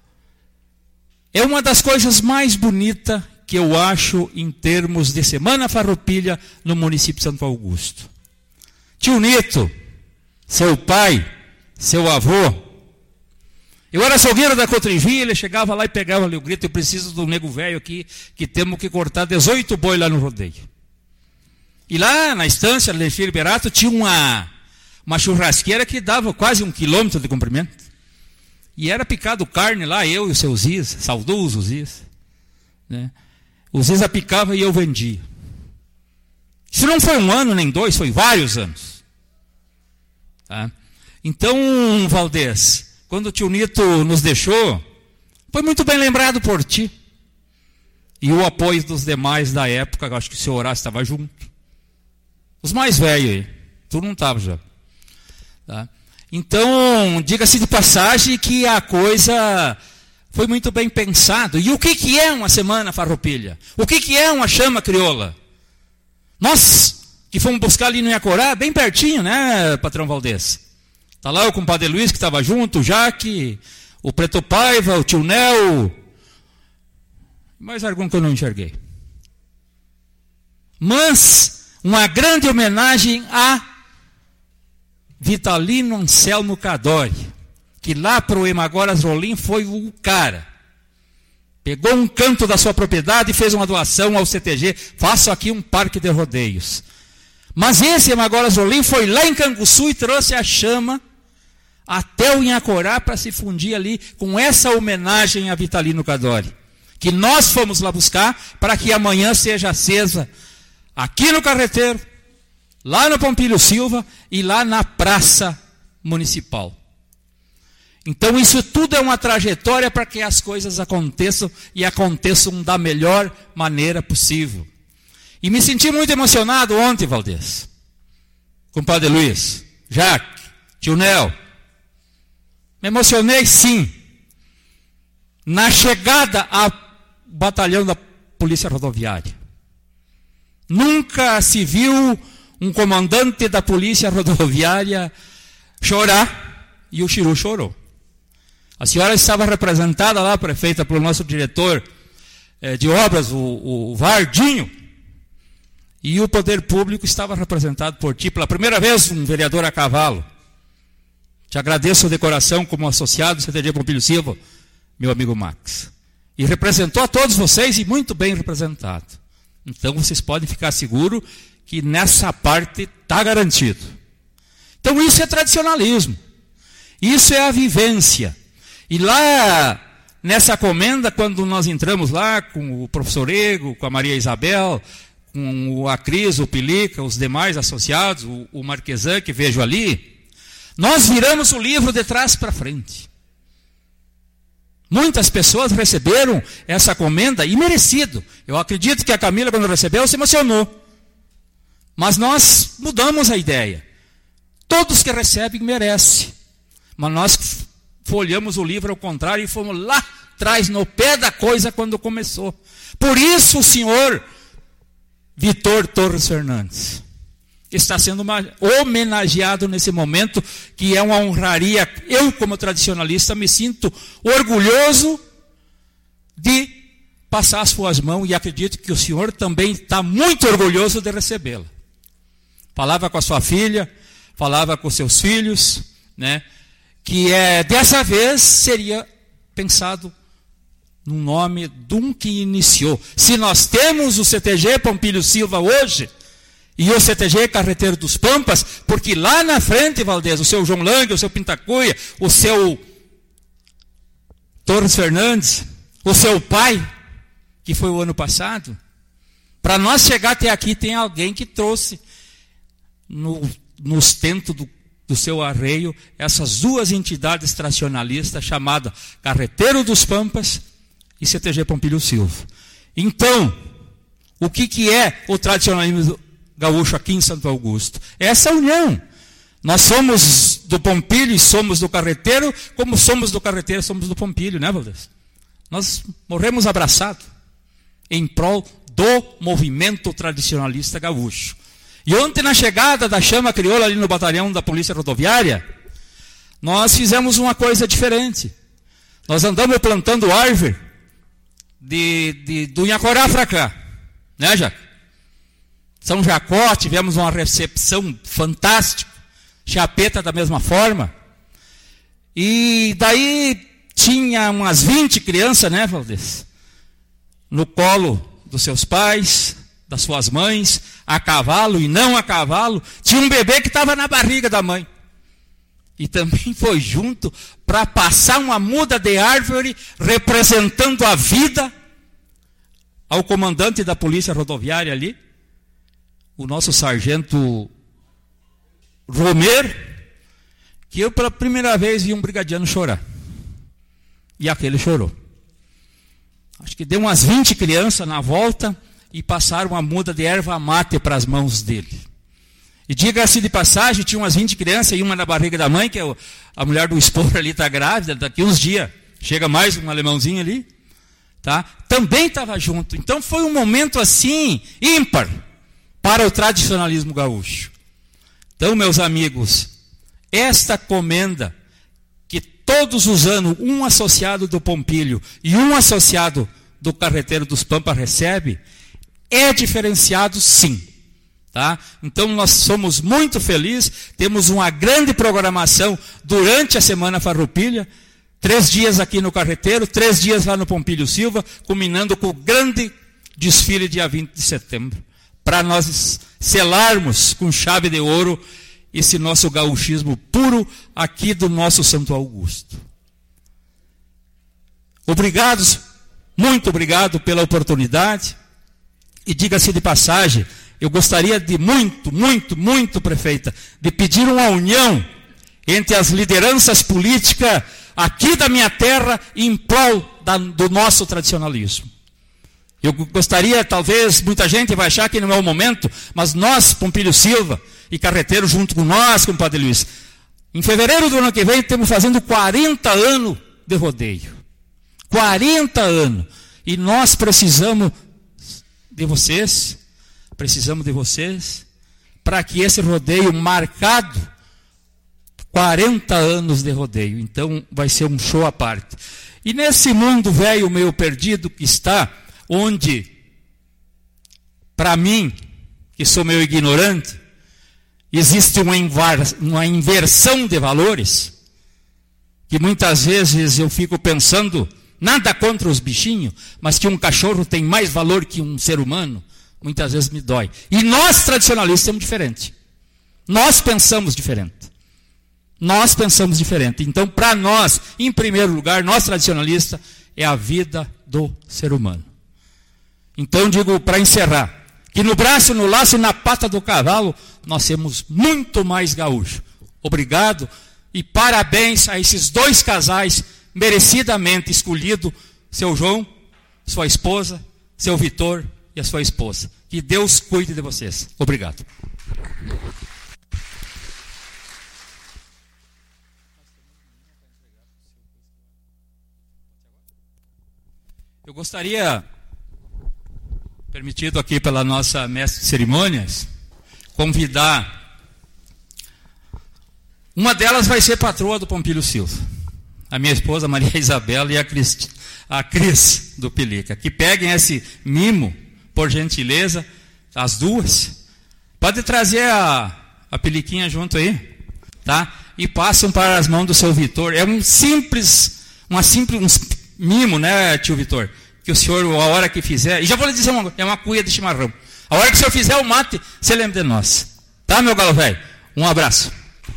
é uma das coisas mais bonitas que eu acho em termos de Semana Farroupilha no município de Santo Augusto. Tio Nito, seu pai, seu avô, eu era açougueiro da Cotrivinha, ele chegava lá e pegava ali o grito: eu preciso do nego velho aqui, que temos que cortar 18 boi lá no rodeio. E lá na estância, Lefir Liberato, tinha uma churrasqueira que dava quase 1 quilômetro de comprimento. E era picado carne lá, eu e o seu Ziz, saudoso Ziz. Né? O Ziz picava e eu vendia. Isso não foi 1 ano nem 2, foi vários anos. Tá? Então, Valdez, quando o tio Nito nos deixou, foi muito bem lembrado por ti. E o apoio dos demais da época, eu acho que o senhor Horácio estava junto. Os mais velhos aí, tu não estava já. Tá? Então, diga-se de passagem que a coisa foi muito bem pensado. E o que é uma semana farroupilha? O que é uma chama crioula? Nós que fomos buscar ali no Iacorá, bem pertinho, né, patrão Valdez? Está lá o compadre Luiz que estava junto, o Jaque, o Preto Paiva, o tio Nel, mais algum que eu não enxerguei. Mas uma grande homenagem a Vitalino Anselmo Cadori, que lá para o Emagoras Rolim foi o cara. Pegou um canto da sua propriedade e fez uma doação ao CTG. Faço aqui um parque de rodeios. Mas esse Emagoras Rolim foi lá em Canguçu e trouxe a chama até o Inhacorá para se fundir ali com essa homenagem a Vitalino Cadori, que nós fomos lá buscar para que amanhã seja acesa aqui no Carreteiro, lá no Pompílio Silva e lá na Praça Municipal. Então isso tudo é uma trajetória para que as coisas aconteçam e aconteçam da melhor maneira possível. E me senti muito emocionado ontem, Valdez. Compadre Luiz, Jaque, tio Nel. Me emocionei sim. Na chegada ao batalhão da Polícia Rodoviária. Nunca se viu um comandante da Polícia Rodoviária chorar e o Chiru chorou. A senhora estava representada lá, prefeita, pelo nosso diretor de obras, o Vardinho, e o poder público estava representado por ti. Pela primeira vez, um vereador a cavalo. Te agradeço de coração como associado do CTG Pompílio Silva, meu amigo Max. E representou a todos vocês e muito bem representado. Então vocês podem ficar seguros que nessa parte está garantido. Então isso é tradicionalismo. Isso é a vivência. E lá, nessa comenda, quando nós entramos lá com o professor Ego, com a Maria Isabel, com a Cris, o Pilica, os demais associados, o Marquesan que vejo ali, nós viramos o livro de trás para frente. Muitas pessoas receberam essa comenda e merecido. Eu acredito que a Camila, quando recebeu, se emocionou. Mas nós mudamos a ideia. Todos que recebem merecem. Mas nós folhamos o livro ao contrário e fomos lá atrás, no pé da coisa, quando começou. Por isso o senhor Vitor Torres Fernandes está sendo homenageado nesse momento, que é uma honraria. Eu, como tradicionalista, me sinto orgulhoso de passar as suas mãos e acredito que o senhor também está muito orgulhoso de recebê-la. Falava com a sua filha, falava com seus filhos, né? Que dessa vez seria pensado no nome de um que iniciou. Se nós temos o CTG Pompílio Silva hoje, e o CTG Carreteiro dos Pampas, porque lá na frente, Valdez, o seu João Lange, o seu Pintacuia, o seu Torres Fernandes, o seu pai, que foi o ano passado, para nós chegar até aqui, tem alguém que trouxe no ostento do seu arreio essas duas entidades tradicionalistas, chamadas Carreteiro dos Pampas e CTG Pompílio Silva. Então, o que é o tradicionalismo gaúcho aqui em Santo Augusto? Essa união. Nós somos do Pompílio e somos do Carreteiro, como somos do Carreteiro, somos do Pompílio, né, Valdez? Nós morremos abraçados em prol do movimento tradicionalista gaúcho. E ontem, na chegada da chama crioula ali no batalhão da Polícia Rodoviária, nós fizemos uma coisa diferente. Nós andamos plantando árvore do Inhacorá para cá, né, Jaque? São Jacó, tivemos uma recepção fantástica, Chapeta da mesma forma, e daí tinha umas 20 crianças, né, Valdez? No colo dos seus pais, das suas mães, a cavalo e não a cavalo, tinha um bebê que estava na barriga da mãe, e também foi junto para passar uma muda de árvore, representando a vida ao comandante da Polícia Rodoviária ali, o nosso sargento Romero, que eu pela primeira vez vi um brigadiano chorar. E aquele chorou. Acho que deu umas 20 crianças na volta e passaram uma muda de erva mate para as mãos dele. E diga-se de passagem, tinha umas 20 crianças e uma na barriga da mãe, que é a mulher do esposo ali está grávida, daqui uns dias chega mais um alemãozinho ali, tá? Também estava junto. Então foi um momento assim, ímpar, para o tradicionalismo gaúcho. Então, meus amigos, esta comenda que todos os anos um associado do Pompilho e um associado do Carreteiro dos Pampas recebe, é diferenciado sim. Tá? Então nós somos muito felizes, temos uma grande programação durante a Semana Farroupilha, 3 dias aqui no Carreteiro, 3 dias lá no Pompilho Silva, culminando com o grande desfile dia 20 de setembro, para nós selarmos com chave de ouro esse nosso gauchismo puro aqui do nosso Santo Augusto. Obrigados, muito obrigado pela oportunidade, e diga-se de passagem, eu gostaria de muito, prefeita, de pedir uma união entre as lideranças políticas aqui da minha terra em prol do nosso tradicionalismo. Eu gostaria, talvez, muita gente vai achar que não é o momento, mas nós, Pompilho Silva e Carreteiro, junto com nós, com o Padre Luiz, em fevereiro do ano que vem, estamos fazendo 40 anos de rodeio. 40 anos. E nós precisamos de vocês, para que esse rodeio marcado, 40 anos de rodeio, então vai ser um show à parte. E nesse mundo velho meio perdido que está, onde, para mim, que sou meio ignorante, existe uma inversão de valores, que muitas vezes eu fico pensando, nada contra os bichinhos, mas que um cachorro tem mais valor que um ser humano, muitas vezes me dói. E nós, tradicionalistas, somos diferentes. Nós pensamos diferente. Então, para nós, em primeiro lugar, nós tradicionalistas, é a vida do ser humano. Então, digo, para encerrar, que no braço, no laço e na pata do cavalo, nós temos muito mais gaúcho. Obrigado e parabéns a esses 2 casais, merecidamente escolhido, seu João, sua esposa, seu Vitor e a sua esposa. Que Deus cuide de vocês. Obrigado. Eu gostaria, permitido aqui pela nossa mestre de cerimônias, convidar. Uma delas vai ser patroa do Pompilho Silva, a minha esposa Maria Isabela e a Cris do Pelica, que peguem esse mimo, por gentileza, as duas. Pode trazer a Peliquinha junto aí, tá? E passam para as mãos do seu Vitor. É um simples mimo, né, tio Vitor? Que o senhor, a hora que fizer, e já vou lhe dizer é uma cuia de chimarrão. A hora que o senhor fizer o mate, você lembra de nós. Tá, meu galo velho? Um abraço.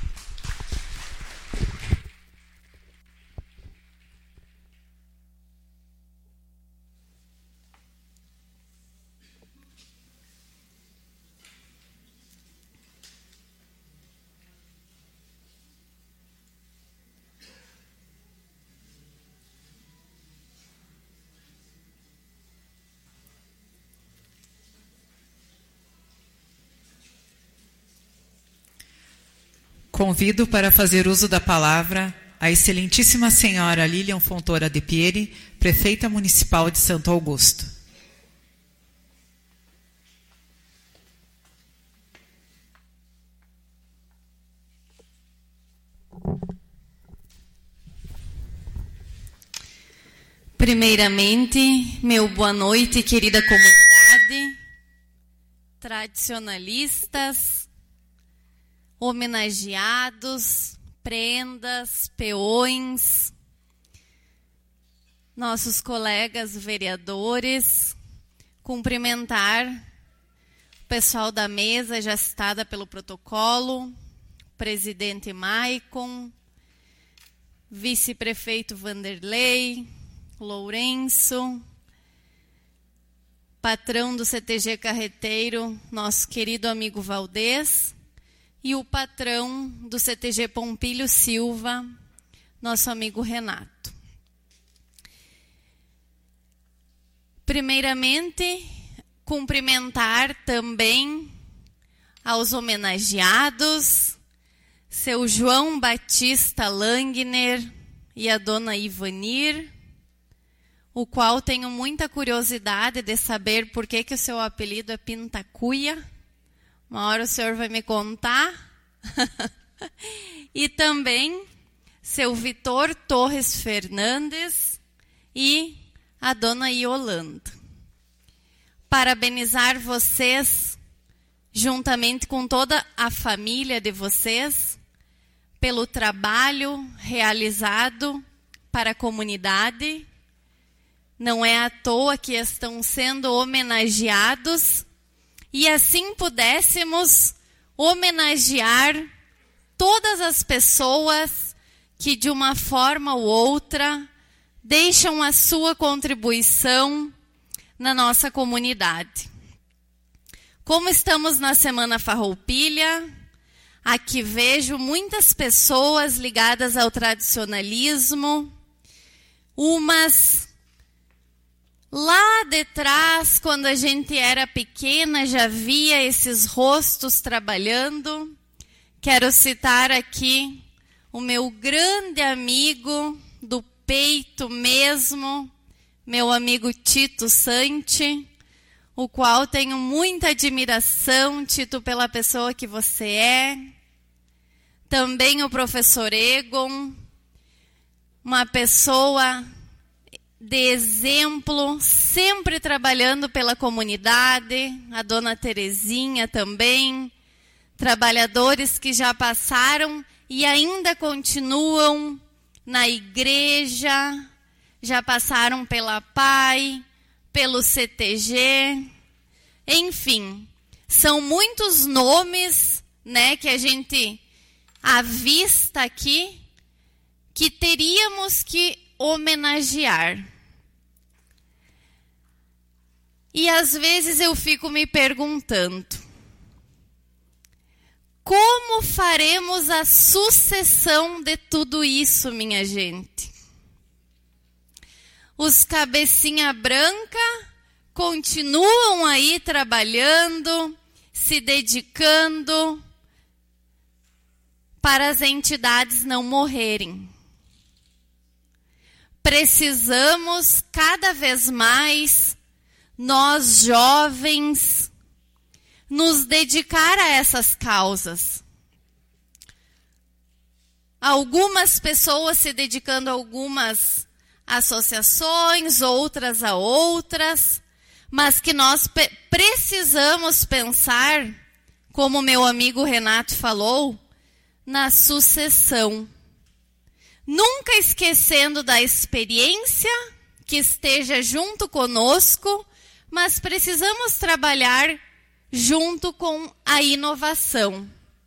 Convido para fazer uso da palavra a excelentíssima senhora Lilian Fontoura de Pieri, prefeita municipal de Santo Augusto. Primeiramente, meu boa noite, querida comunidade, tradicionalistas, homenageados, prendas, peões, nossos colegas vereadores, cumprimentar o pessoal da mesa já citada pelo protocolo, presidente Maicon, vice-prefeito Vanderlei, Lourenço, patrão do CTG Carreteiro, nosso querido amigo Valdez, e o patrão do CTG Pompilho Silva, nosso amigo Renato. Primeiramente, cumprimentar também aos homenageados, seu João Batista Langner e a dona Ivanir, o qual tenho muita curiosidade de saber por que o seu apelido é Pintacuia. Uma hora o senhor vai me contar. E também seu Vitor Torres Fernandes e a dona Yolanda. Parabenizar vocês, juntamente com toda a família de vocês, pelo trabalho realizado para a comunidade. Não é à toa que estão sendo homenageados, e assim pudéssemos homenagear todas as pessoas que, de uma forma ou outra, deixam a sua contribuição na nossa comunidade. Como estamos na Semana Farroupilha, aqui vejo muitas pessoas ligadas ao tradicionalismo, umas lá de trás, quando a gente era pequena, já via esses rostos trabalhando. Quero citar aqui o meu grande amigo do peito mesmo, meu amigo Tito Santi, o qual tenho muita admiração, Tito, pela pessoa que você é. Também o professor Egon, uma pessoa de exemplo, sempre trabalhando pela comunidade, a dona Terezinha também, trabalhadores que já passaram e ainda continuam na igreja, já passaram pela PAI, pelo CTG, enfim, são muitos nomes, né, que a gente avista aqui, que teríamos que homenagear. E às vezes eu fico me perguntando, como faremos a sucessão de tudo isso, minha gente? Os cabecinha branca continuam aí trabalhando, se dedicando para as entidades não morrerem. Precisamos cada vez mais, nós jovens, nos dedicar a essas causas. Algumas pessoas se dedicando a algumas associações, outras a outras, mas que nós precisamos pensar, como meu amigo Renato falou, na sucessão. Nunca esquecendo da experiência que esteja junto conosco, mas precisamos trabalhar junto com a inovação.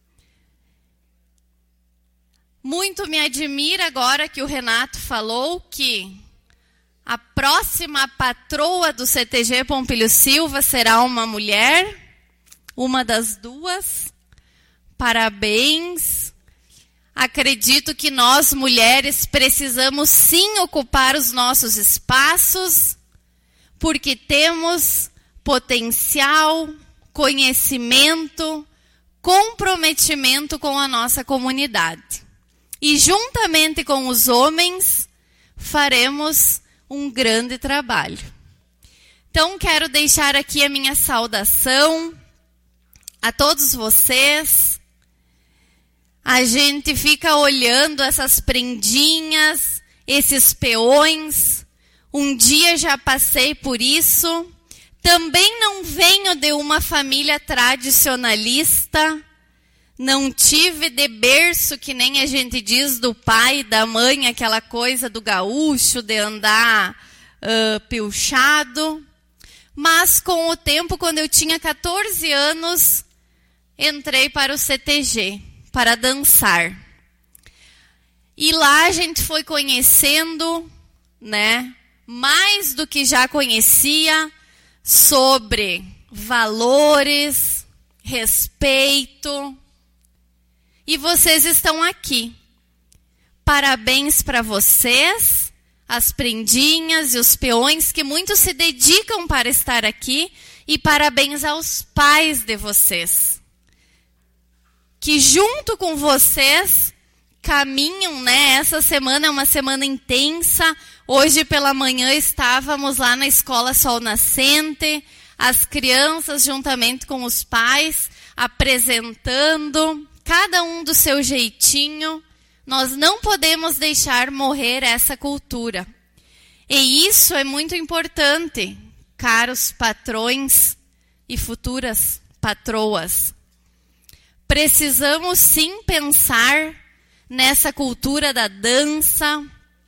Muito me admira agora que o Renato falou que a próxima patroa do CTG Pompílio Silva será uma mulher, uma das duas. Parabéns. Acredito que nós, mulheres, precisamos sim ocupar os nossos espaços, porque temos potencial, conhecimento, comprometimento com a nossa comunidade. E juntamente com os homens, faremos um grande trabalho. Então, quero deixar aqui a minha saudação a todos vocês. A gente fica olhando essas prendinhas, esses peões. Um dia já passei por isso. Também não venho de uma família tradicionalista. Não tive de berço, que nem a gente diz, do pai, da mãe, aquela coisa do gaúcho, de andar pilchado. Mas com o tempo, quando eu tinha 14 anos, entrei para o CTG, para dançar. E lá a gente foi conhecendo, né, mais do que já conhecia, sobre valores, respeito. E vocês estão aqui. Parabéns para vocês, as prendinhas e os peões que muito se dedicam para estar aqui. E parabéns aos pais de vocês. que junto com vocês caminham, né? Essa semana é uma semana intensa. Hoje pela manhã estávamos lá na Escola Sol Nascente, as crianças juntamente com os pais, apresentando, cada um do seu jeitinho. Nós não podemos deixar morrer essa cultura. E isso é muito importante, caros patrões e futuras patroas. Precisamos sim pensar nessa cultura da dança,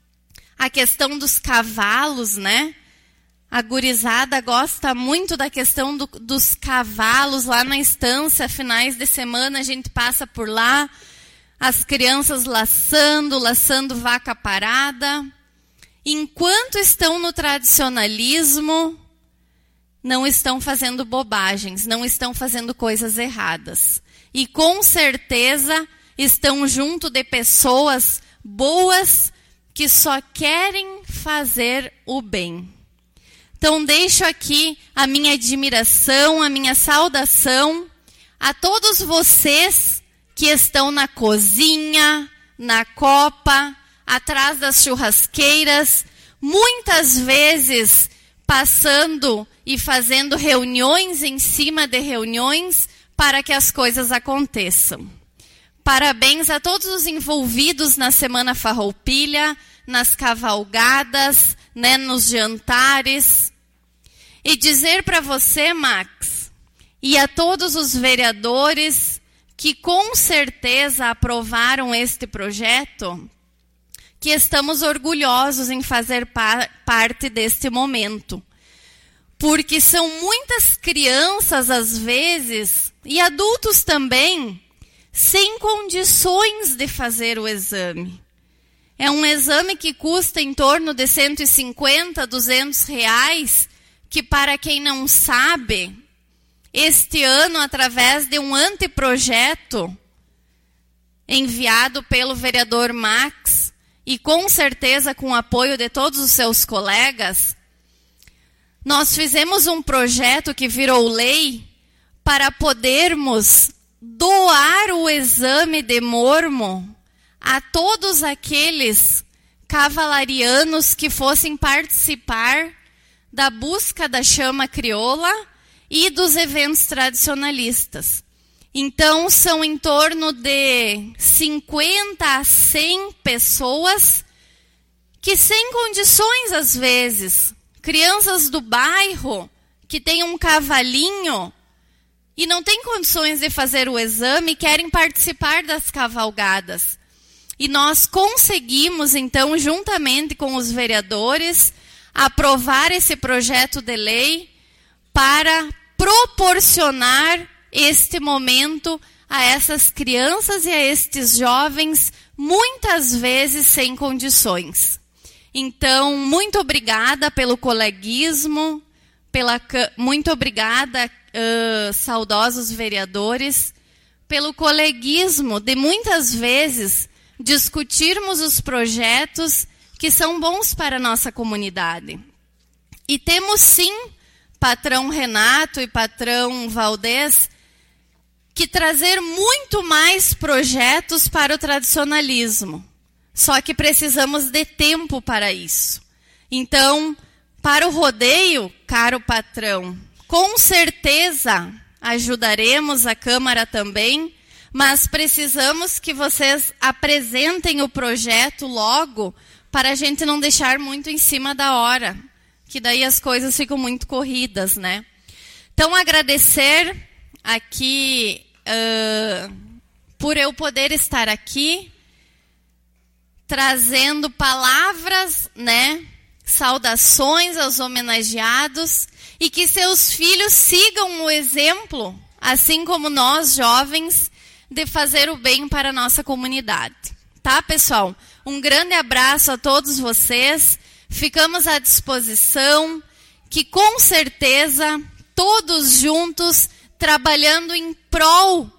a questão dos cavalos, né? A gurizada gosta muito da questão dos cavalos lá na estância, finais de semana a gente passa por lá, as crianças laçando vaca parada. Enquanto estão no tradicionalismo, não estão fazendo bobagens, não estão fazendo coisas erradas. E com certeza estão junto de pessoas boas que só querem fazer o bem. Então deixo aqui a minha admiração, a minha saudação a todos vocês que estão na cozinha, na copa, atrás das churrasqueiras, muitas vezes passando e fazendo reuniões em cima de reuniões para que as coisas aconteçam. Parabéns a todos os envolvidos na Semana Farroupilha, nas cavalgadas, né, nos jantares. E dizer para você, Max, e a todos os vereadores que com certeza aprovaram este projeto, que estamos orgulhosos em fazer parte deste momento. Porque são muitas crianças, às vezes, e adultos também, sem condições de fazer o exame. É um exame que custa em torno de 150, 200 reais, que para quem não sabe, este ano, através de um anteprojeto enviado pelo vereador Max, e com certeza com o apoio de todos os seus colegas, nós fizemos um projeto que virou lei para podermos doar o exame de mormo a todos aqueles cavalarianos que fossem participar da busca da chama crioula e dos eventos tradicionalistas. Então, são em torno de 50 a 100 pessoas que, sem condições, às vezes, crianças do bairro que têm um cavalinho e não têm condições de fazer o exame, querem participar das cavalgadas. E nós conseguimos, então, juntamente com os vereadores, aprovar esse projeto de lei para proporcionar este momento a essas crianças e a estes jovens, muitas vezes sem condições. Então, muito obrigada pelo coleguismo, muito obrigada, saudosos vereadores, pelo coleguismo de muitas vezes discutirmos os projetos que são bons para a nossa comunidade. E temos sim, patrão Renato e patrão Valdez, que trazer muito mais projetos para o tradicionalismo. Só que precisamos de tempo para isso. Então, para o rodeio, caro patrão, com certeza ajudaremos a Câmara também, mas precisamos que vocês apresentem o projeto logo, para a gente não deixar muito em cima da hora, que daí as coisas ficam muito corridas, né? Então, agradecer aqui por eu poder estar aqui, trazendo palavras, né? Saudações aos homenageados, e que seus filhos sigam o exemplo, assim como nós, jovens, de fazer o bem para a nossa comunidade. Tá, pessoal? Um grande abraço a todos vocês. Ficamos à disposição, que com certeza, todos juntos, trabalhando em prol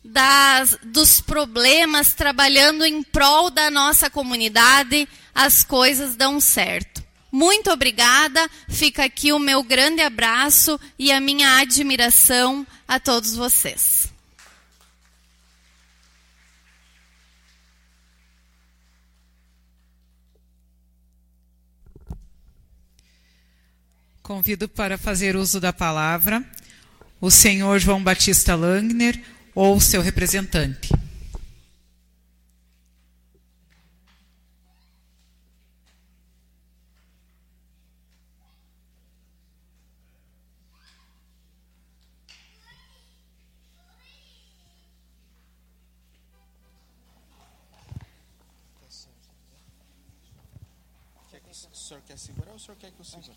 dos problemas, trabalhando em prol da nossa comunidade, as coisas dão certo. Muito obrigada. Fica aqui o meu grande abraço e a minha admiração a todos vocês. Convido para fazer uso da palavra o senhor João Batista Langner ou seu representante. O senhor quer segurar ou o senhor quer que eu segure?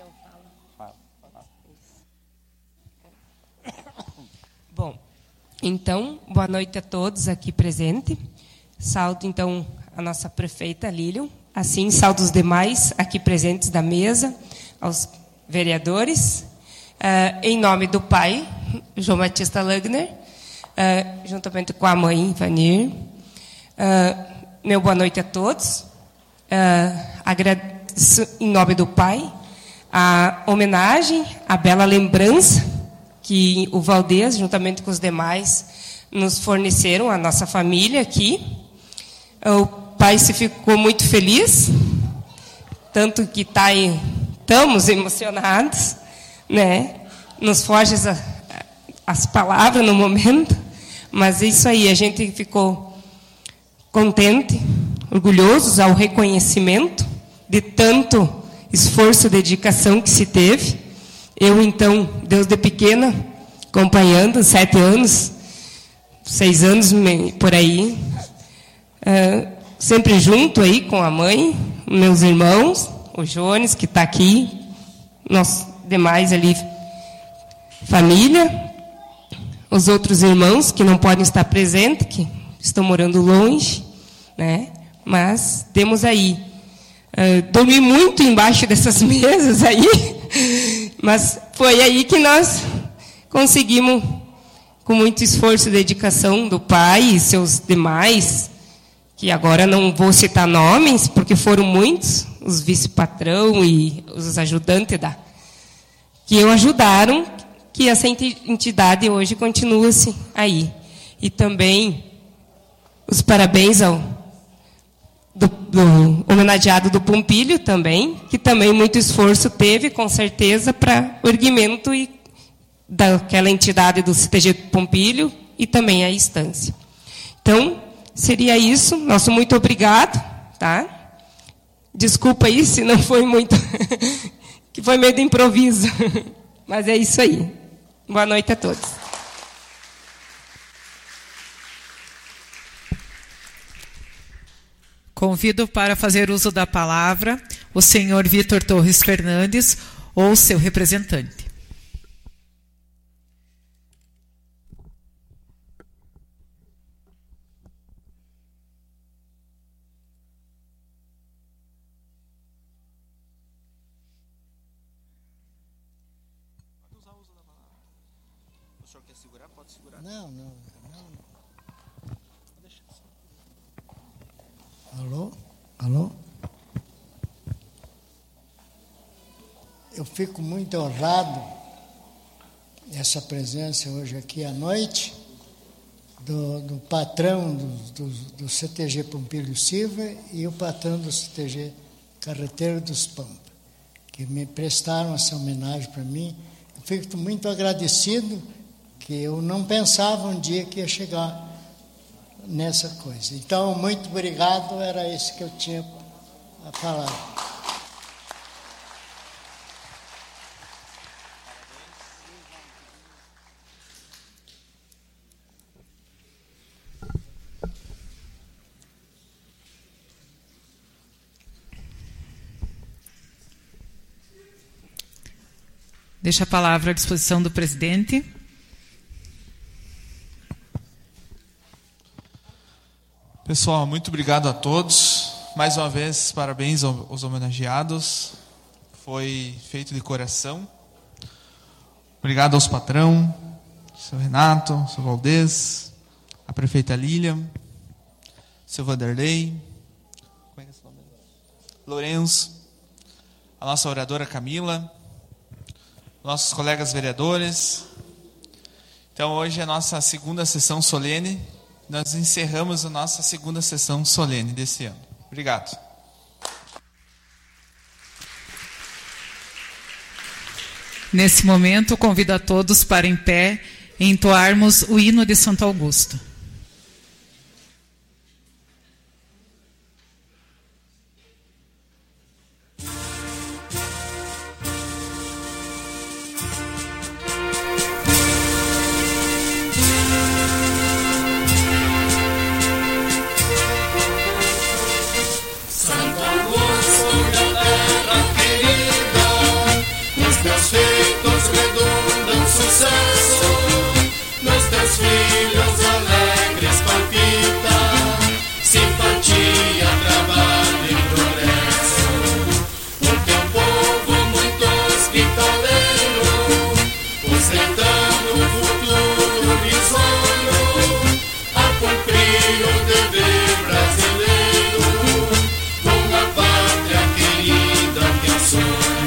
Bom, então, boa noite a todos aqui presentes. Saúdo, então, a nossa prefeita Lilian, assim, saúdo os demais aqui presentes da mesa, aos vereadores. Em nome do pai, João Batista Langner, juntamente com a mãe, Vanir. Meu boa noite a todos. Agradeço, em nome do pai, a homenagem, a bela lembrança que o Valdez, juntamente com os demais, nos forneceram, a nossa família aqui. O pai se ficou muito feliz, tanto que estamos emocionados, né? Nos foge as palavras no momento, mas é isso aí, a gente ficou contente, orgulhosos ao reconhecimento de tanto esforço e dedicação que se teve. Eu, então, desde pequena, acompanhando, 7 anos, 6 anos, por aí, sempre junto aí com a mãe, meus irmãos, o Jones, que está aqui, nós demais ali, família, os outros irmãos que não podem estar presentes, que estão morando longe, né? Mas temos aí. Dormi muito embaixo dessas mesas aí, mas foi aí que nós conseguimos, com muito esforço e dedicação do pai e seus demais, que agora não vou citar nomes, porque foram muitos, os vice-patrão e os ajudantes que o ajudaram, que essa entidade hoje continua-se aí. E também os parabéns ao do homenageado do Pompílio também, que também muito esforço teve, com certeza, para o erguimento daquela entidade do CTG Pompílio e também a instância. Então, seria isso. Nosso muito obrigado. Tá? Desculpa aí se não foi muito... que foi meio de improviso. Mas é isso aí. Boa noite a todos. Convido para fazer uso da palavra o senhor Vitor Torres Fernandes ou seu representante. Pode usar o uso da palavra. O senhor quer segurar? Pode segurar. Não. Alô? Eu fico muito honrado essa presença hoje aqui à noite do patrão do CTG Pompílio Silva e o patrão do CTG Carreteiro dos Pampa, que me prestaram essa homenagem para mim. Eu fico muito agradecido, que eu não pensava um dia que ia chegar nessa coisa. Então, muito obrigado, era isso que eu tinha a falar. Deixo a palavra à disposição do presidente. Pessoal, muito obrigado a todos. Mais uma vez, parabéns aos homenageados. Foi feito de coração. Obrigado aos patrão, seu Renato, seu Valdez, a prefeita Lilian, seu Vanderlei, como é que é esse nome? Lourenço, a nossa oradora Camila, nossos colegas vereadores. Então, hoje é a nossa segunda sessão solene. Nós encerramos a nossa segunda sessão solene desse ano. Obrigado. Nesse momento, convido a todos para em pé entoarmos o hino de Santo Augusto. Feitos redundam sucesso, nos teus filhos alegres palpita simpatia, trabalho e progresso. O teu povo muito hospitaleiro, ostentando o futuro risonho, a cumprir o dever brasileiro, com a pátria querida que é sonho.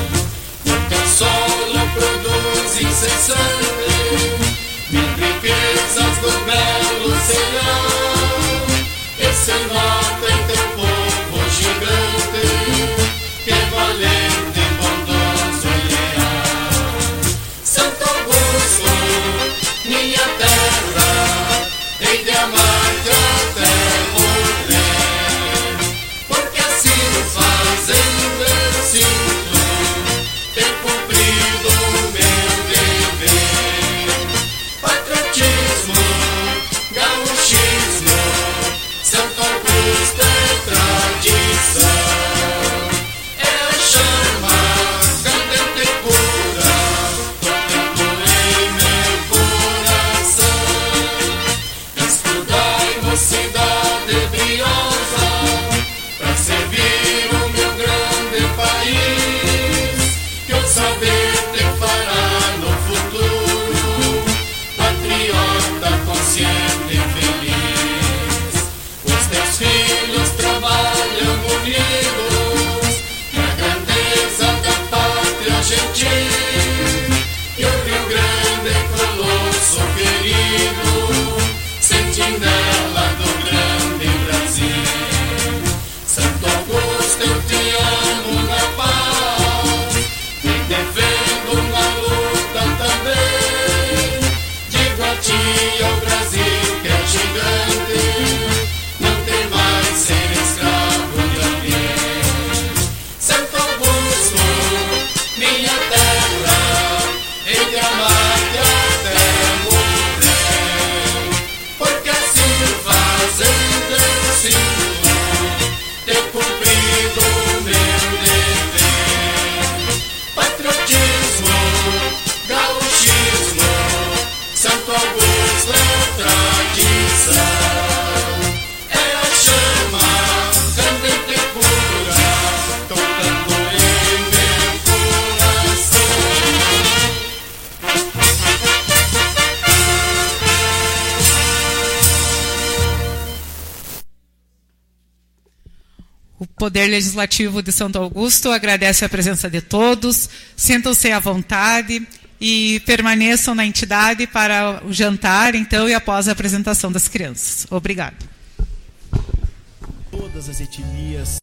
Solo produz incessante mil riquezas do belo serão. Esse nota em teu povo gigante, que é valente, bondoso e leal. Santo Augusto, minha terra, hei de amar-te até morrer, porque assim o fazendo eu sinto ter cumprido o meu dever. Patriotismo, gauchismo, Santo Augusto é tradição. É a chama candente e pura, contemplo em meu coração. Estudai, mocidade briosa, pra servir o meu grande país, que o saber te fará no futuro patriota, consciente e feliz. Os teus filhos trabalham unidos pra grandeza da pátria gentil, e o Rio Grande, colosso querido, sentinela do grande Brasil. Santo Augusto, eu te amo na paz, defendo uma luta também. Digo a ti, ao Brasil que é gigante, não tem mais ser escravo de alguém. Santo Augusto, minha terra, hei de amar-te até morrer, porque assim fazendo eu sinto ter cumprido o meu dever. Patriotismo, gauchismo, Santo Augusto é tradição. É a chama candente e pura, tocando em meu coração. O Poder Legislativo de Santo Augusto agradece a presença de todos. Sintam-se à vontade e permaneçam na entidade para o jantar, então, e após a apresentação das crianças. Obrigado. Todas as etnias